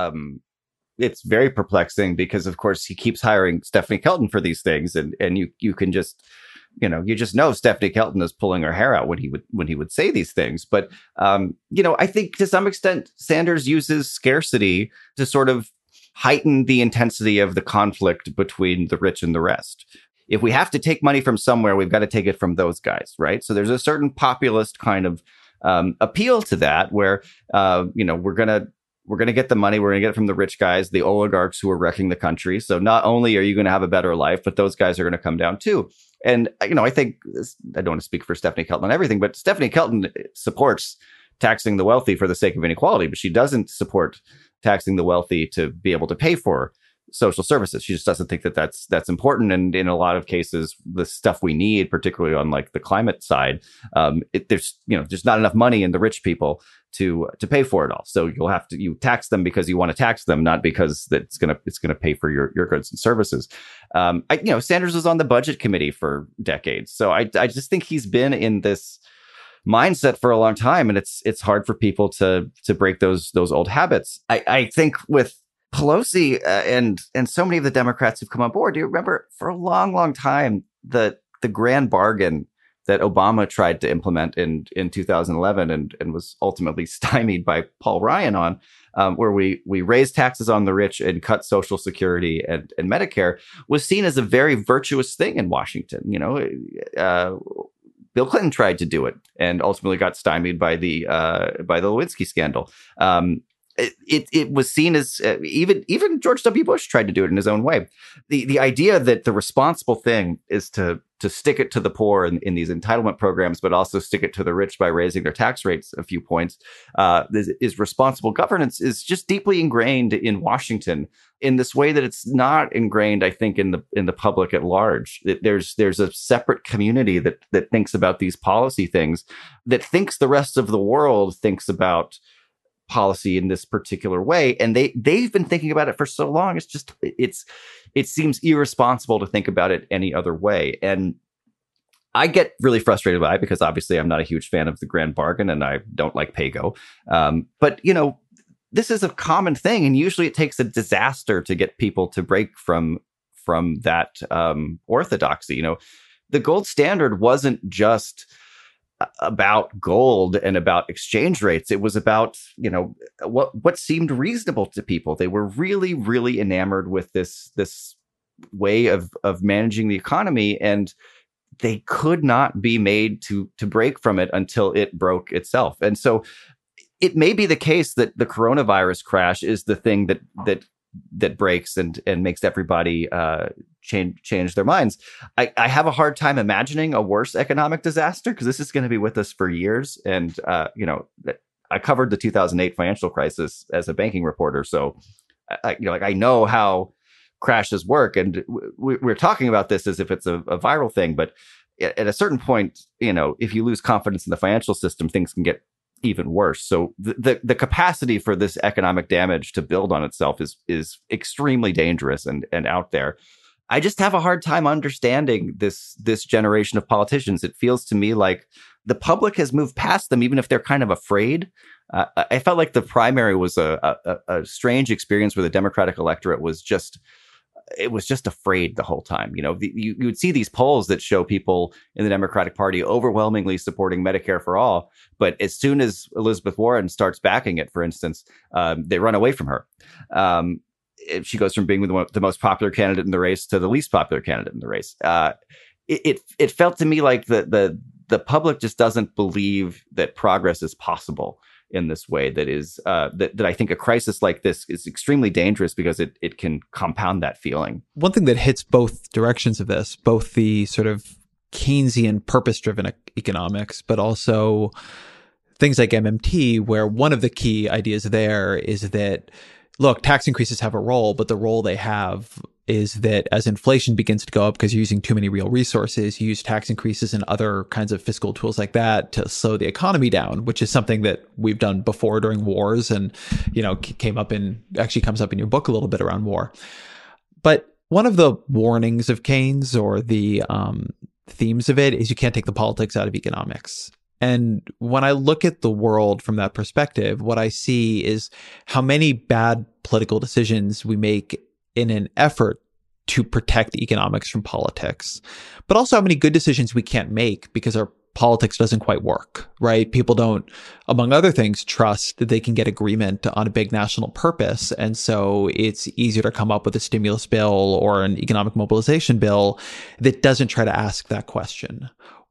perplexing because, of course, he keeps hiring Stephanie Kelton for these things, and you can just. You just know Stephanie Kelton is pulling her hair out when he would say these things. But, I think to some extent, Sanders uses scarcity to sort of heighten the intensity of the conflict between the rich and the rest. If we have to take money from somewhere, we've got to take it from those guys, right? So there's a certain populist kind of appeal to that, where we're gonna get the money, we're gonna get it from the rich guys, the oligarchs who are wrecking the country. So not only are you going to have a better life, but those guys are going to come down too. And I think I don't want to speak for Stephanie Kelton on everything, but Stephanie Kelton supports taxing the wealthy for the sake of inequality, but she doesn't support taxing the wealthy to be able to pay for social services. She just doesn't think that that's important. And in a lot of cases, the stuff we need, particularly on like the climate side, there's not enough money in the rich people to pay for it all. So you tax them because you want to tax them, not because it's gonna pay for your goods and services. Sanders was on the budget committee for decades, so I just think he's been in this mindset for a long time, and it's hard for people to break those old habits. I think with Pelosi and so many of the Democrats who've come on board, do you remember for a long, long time the grand bargain that Obama tried to implement in 2011 and was ultimately stymied by Paul Ryan on, where we raised taxes on the rich and cut Social Security and Medicare, was seen as a very virtuous thing in Washington. Bill Clinton tried to do it and ultimately got stymied by the Lewinsky scandal. It was seen as even George W. Bush tried to do it in his own way. The idea that the responsible thing is to stick it to the poor in these entitlement programs, but also stick it to the rich by raising their tax rates a few points, is responsible governance, is just deeply ingrained in Washington in this way that it's not ingrained, I think, in the public at large. There's a separate community that thinks about these policy things, that thinks the rest of the world thinks about policy in this particular way, and they've been thinking about it for so long. It seems irresponsible to think about it any other way, and I get really frustrated by it because obviously I'm not a huge fan of the grand bargain and I don't like PAYGO. But this is a common thing, and usually it takes a disaster to get people to break from that orthodoxy. The gold standard wasn't just about gold and about exchange rates. It was about, what seemed reasonable to people. They were really, really enamored with this way of managing the economy, and they could not be made to break from it until it broke itself. And so it may be the case that the coronavirus crash is the thing that breaks and makes everybody change their minds. I have a hard time imagining a worse economic disaster because this is going to be with us for years. And, I covered the 2008 financial crisis as a banking reporter. So, I know how crashes work. And we're talking about this as if it's a viral thing. But at a certain point, if you lose confidence in the financial system, things can get even worse. So the capacity for this economic damage to build on itself is extremely dangerous and out there. I just have a hard time understanding this generation of politicians. It feels to me like the public has moved past them, even if they're kind of afraid. I felt like the primary was a strange experience where the Democratic electorate was just afraid the whole time. You would see these polls that show people in the Democratic Party overwhelmingly supporting Medicare for all. But as soon as Elizabeth Warren starts backing it, for instance, they run away from her. She goes from being the most popular candidate in the race to the least popular candidate in the race. It felt to me like the public just doesn't believe that progress is possible in this way. That is that I think a crisis like this is extremely dangerous because it can compound that feeling. One thing that hits both directions of this, both the sort of Keynesian purpose-driven economics, but also things like MMT, where one of the key ideas there is that, look, tax increases have a role, but the role they have is that as inflation begins to go up because you're using too many real resources, you use tax increases and other kinds of fiscal tools like that to slow the economy down, which is something that we've done before during wars and, actually comes up in your book a little bit around war. But one of the warnings of Keynes, or the themes of it, is you can't take the politics out of economics. And when I look at the world from that perspective, what I see is how many bad political decisions we make in an effort to protect economics from politics, but also how many good decisions we can't make because our politics doesn't quite work, right? People don't, among other things, trust that they can get agreement on a big national purpose. And so it's easier to come up with a stimulus bill or an economic mobilization bill that doesn't try to ask that question.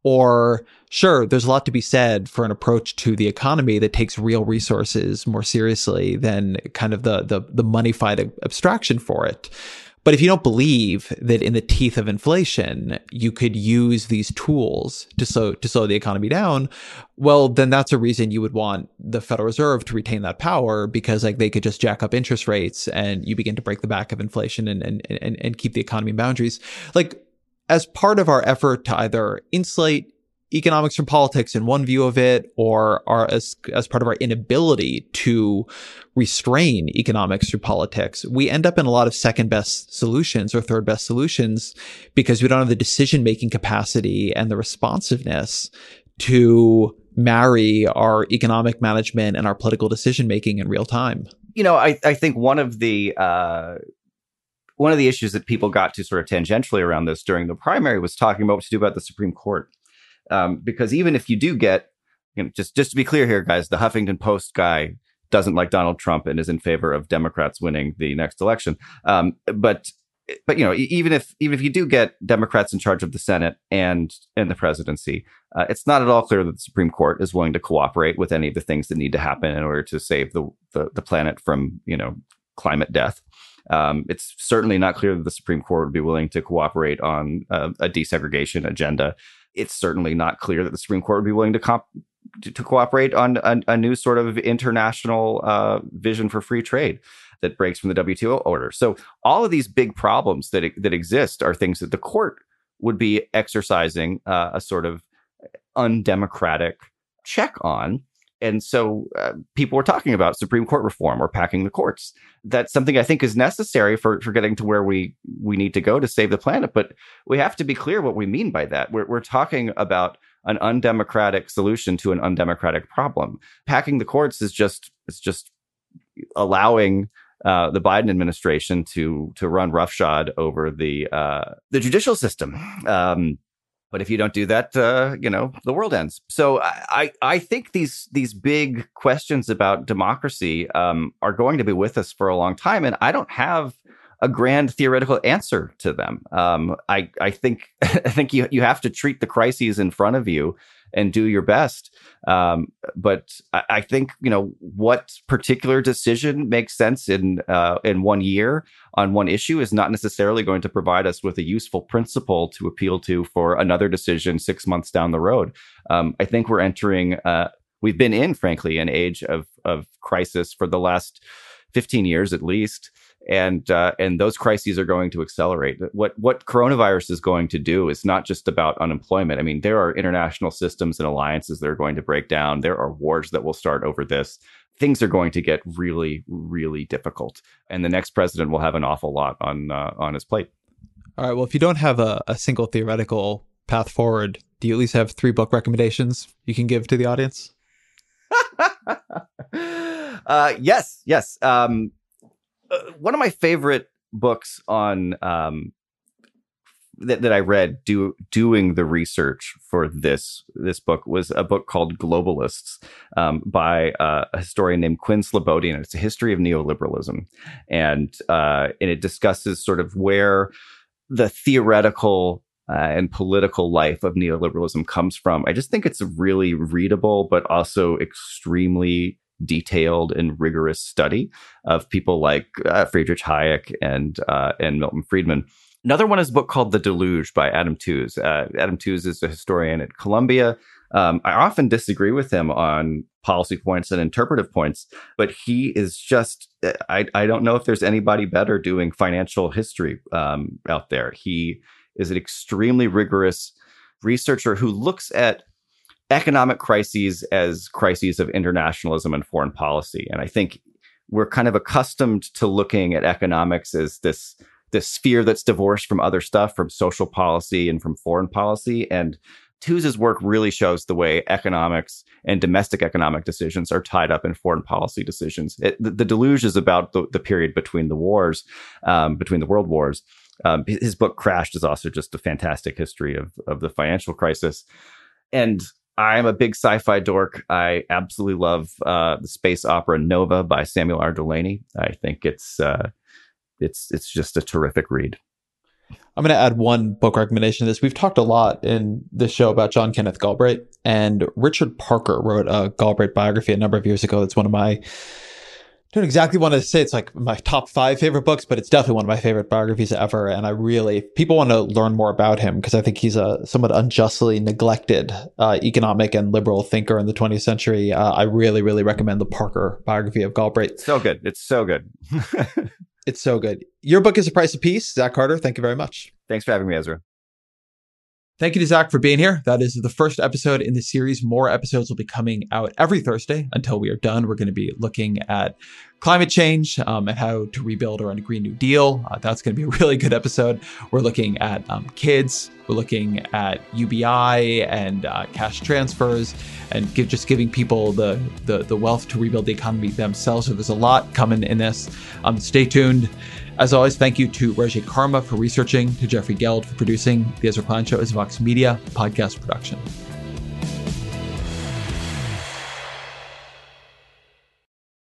Or sure, there's a lot to be said for an approach to the economy that takes real resources more seriously than kind of the money-fied abstraction for it. But if you don't believe that in the teeth of inflation, you could use these tools to slow the economy down, well, then that's a reason you would want the Federal Reserve to retain that power, because like they could just jack up interest rates and you begin to break the back of inflation and keep the economy in boundaries. Like, as part of our effort to either insulate economics from politics in one view of it, or as part of our inability to restrain economics through politics, we end up in a lot of second best solutions or third best solutions because we don't have the decision-making capacity and the responsiveness to marry our economic management and our political decision-making in real time. You know, I think one of the issues that people got to sort of tangentially around this during the primary was talking about what to do about the Supreme Court. Because even if you do get, you know, just to be clear here, guys, the Huffington Post guy doesn't like Donald Trump and is in favor of Democrats winning the next election. But you know, even if you do get Democrats in charge of the Senate and the presidency, it's not at all clear that the Supreme Court is willing to cooperate with any of the things that need to happen in order to save the planet from, you know, climate death. It's certainly not clear that the Supreme Court would be willing to cooperate on a desegregation agenda. It's certainly not clear that the Supreme Court would be willing to cooperate on a new sort of international vision for free trade that breaks from the WTO order. So all of these big problems that exist are things that the court would be exercising a sort of undemocratic check on. And so people were talking about Supreme Court reform or packing the courts. That's something I think is necessary for getting to where we need to go to save the planet. But we have to be clear what we mean by that. We're talking about an undemocratic solution to an undemocratic problem. Packing the courts is just allowing the Biden administration to run roughshod over the judicial system. But if you don't do that, you know, the world ends. So I think these big questions about democracy are going to be with us for a long time. And I don't have a grand theoretical answer to them. I think you have to treat the crises in front of you and do your best. But I think, you know, what particular decision makes sense in 1 year on one issue is not necessarily going to provide us with a useful principle to appeal to for another decision 6 months down the road. I think we're entering, we've been in, frankly, an age of crisis for the last 15 years at least. And those crises are going to accelerate. What coronavirus is going to do is not just about unemployment. I mean, there are international systems and alliances that are going to break down. There are wars that will start over this. Things are going to get really, really difficult. And the next president will have an awful lot on his plate. All right. Well, if you don't have a single theoretical path forward, do you at least have 3 book recommendations you can give to the audience? Yes. One of my favorite books on that I read doing the research for this book was a book called Globalists by a historian named Quinn Slobodian. It's a history of neoliberalism, and it discusses sort of where the theoretical and political life of neoliberalism comes from. I just think it's a really readable, but also extremely detailed and rigorous study of people like Friedrich Hayek and Milton Friedman. Another one is a book called The Deluge by Adam Tooze. Adam Tooze is a historian at Columbia. I often disagree with him on policy points and interpretive points, but he is just, I don't know if there's anybody better doing financial history out there. He is an extremely rigorous researcher who looks at economic crises as crises of internationalism and foreign policy. And I think we're kind of accustomed to looking at economics as this sphere that's divorced from other stuff, from social policy and from foreign policy. And Tooze's work really shows the way economics and domestic economic decisions are tied up in foreign policy decisions. The Deluge is about the period between the wars, between the world wars. His book Crashed is also just a fantastic history of the financial crisis. And I'm a big sci-fi dork. I absolutely love the space opera Nova by Samuel R. Delany. I think it's just a terrific read. I'm going to add one book recommendation to this. We've talked a lot in this show about John Kenneth Galbraith, and Richard Parker wrote a Galbraith biography a number of years ago. That's one of my, I don't exactly want to say it's like my top 5 favorite books, but it's definitely one of my favorite biographies ever. And I really, if people want to learn more about him, because I think he's a somewhat unjustly neglected economic and liberal thinker in the 20th century, I really, really recommend the Parker biography of Galbraith. So good. It's so good. It's so good. Your book is A Price of Peace. Zach Carter, thank you very much. Thanks for having me, Ezra. Thank you to Zach for being here. That is the first episode in the series. More episodes will be coming out every Thursday until we are done. We're going to be looking at climate change and how to rebuild around a Green New Deal. That's going to be a really good episode. We're looking at kids. We're looking at UBI and cash transfers and just giving people the wealth to rebuild the economy themselves. So there's a lot coming in this. Stay tuned. As always, thank you to Roger Karma for researching, to Jeffrey Geld for producing. The Ezra Klein Show is Vox Media podcast production.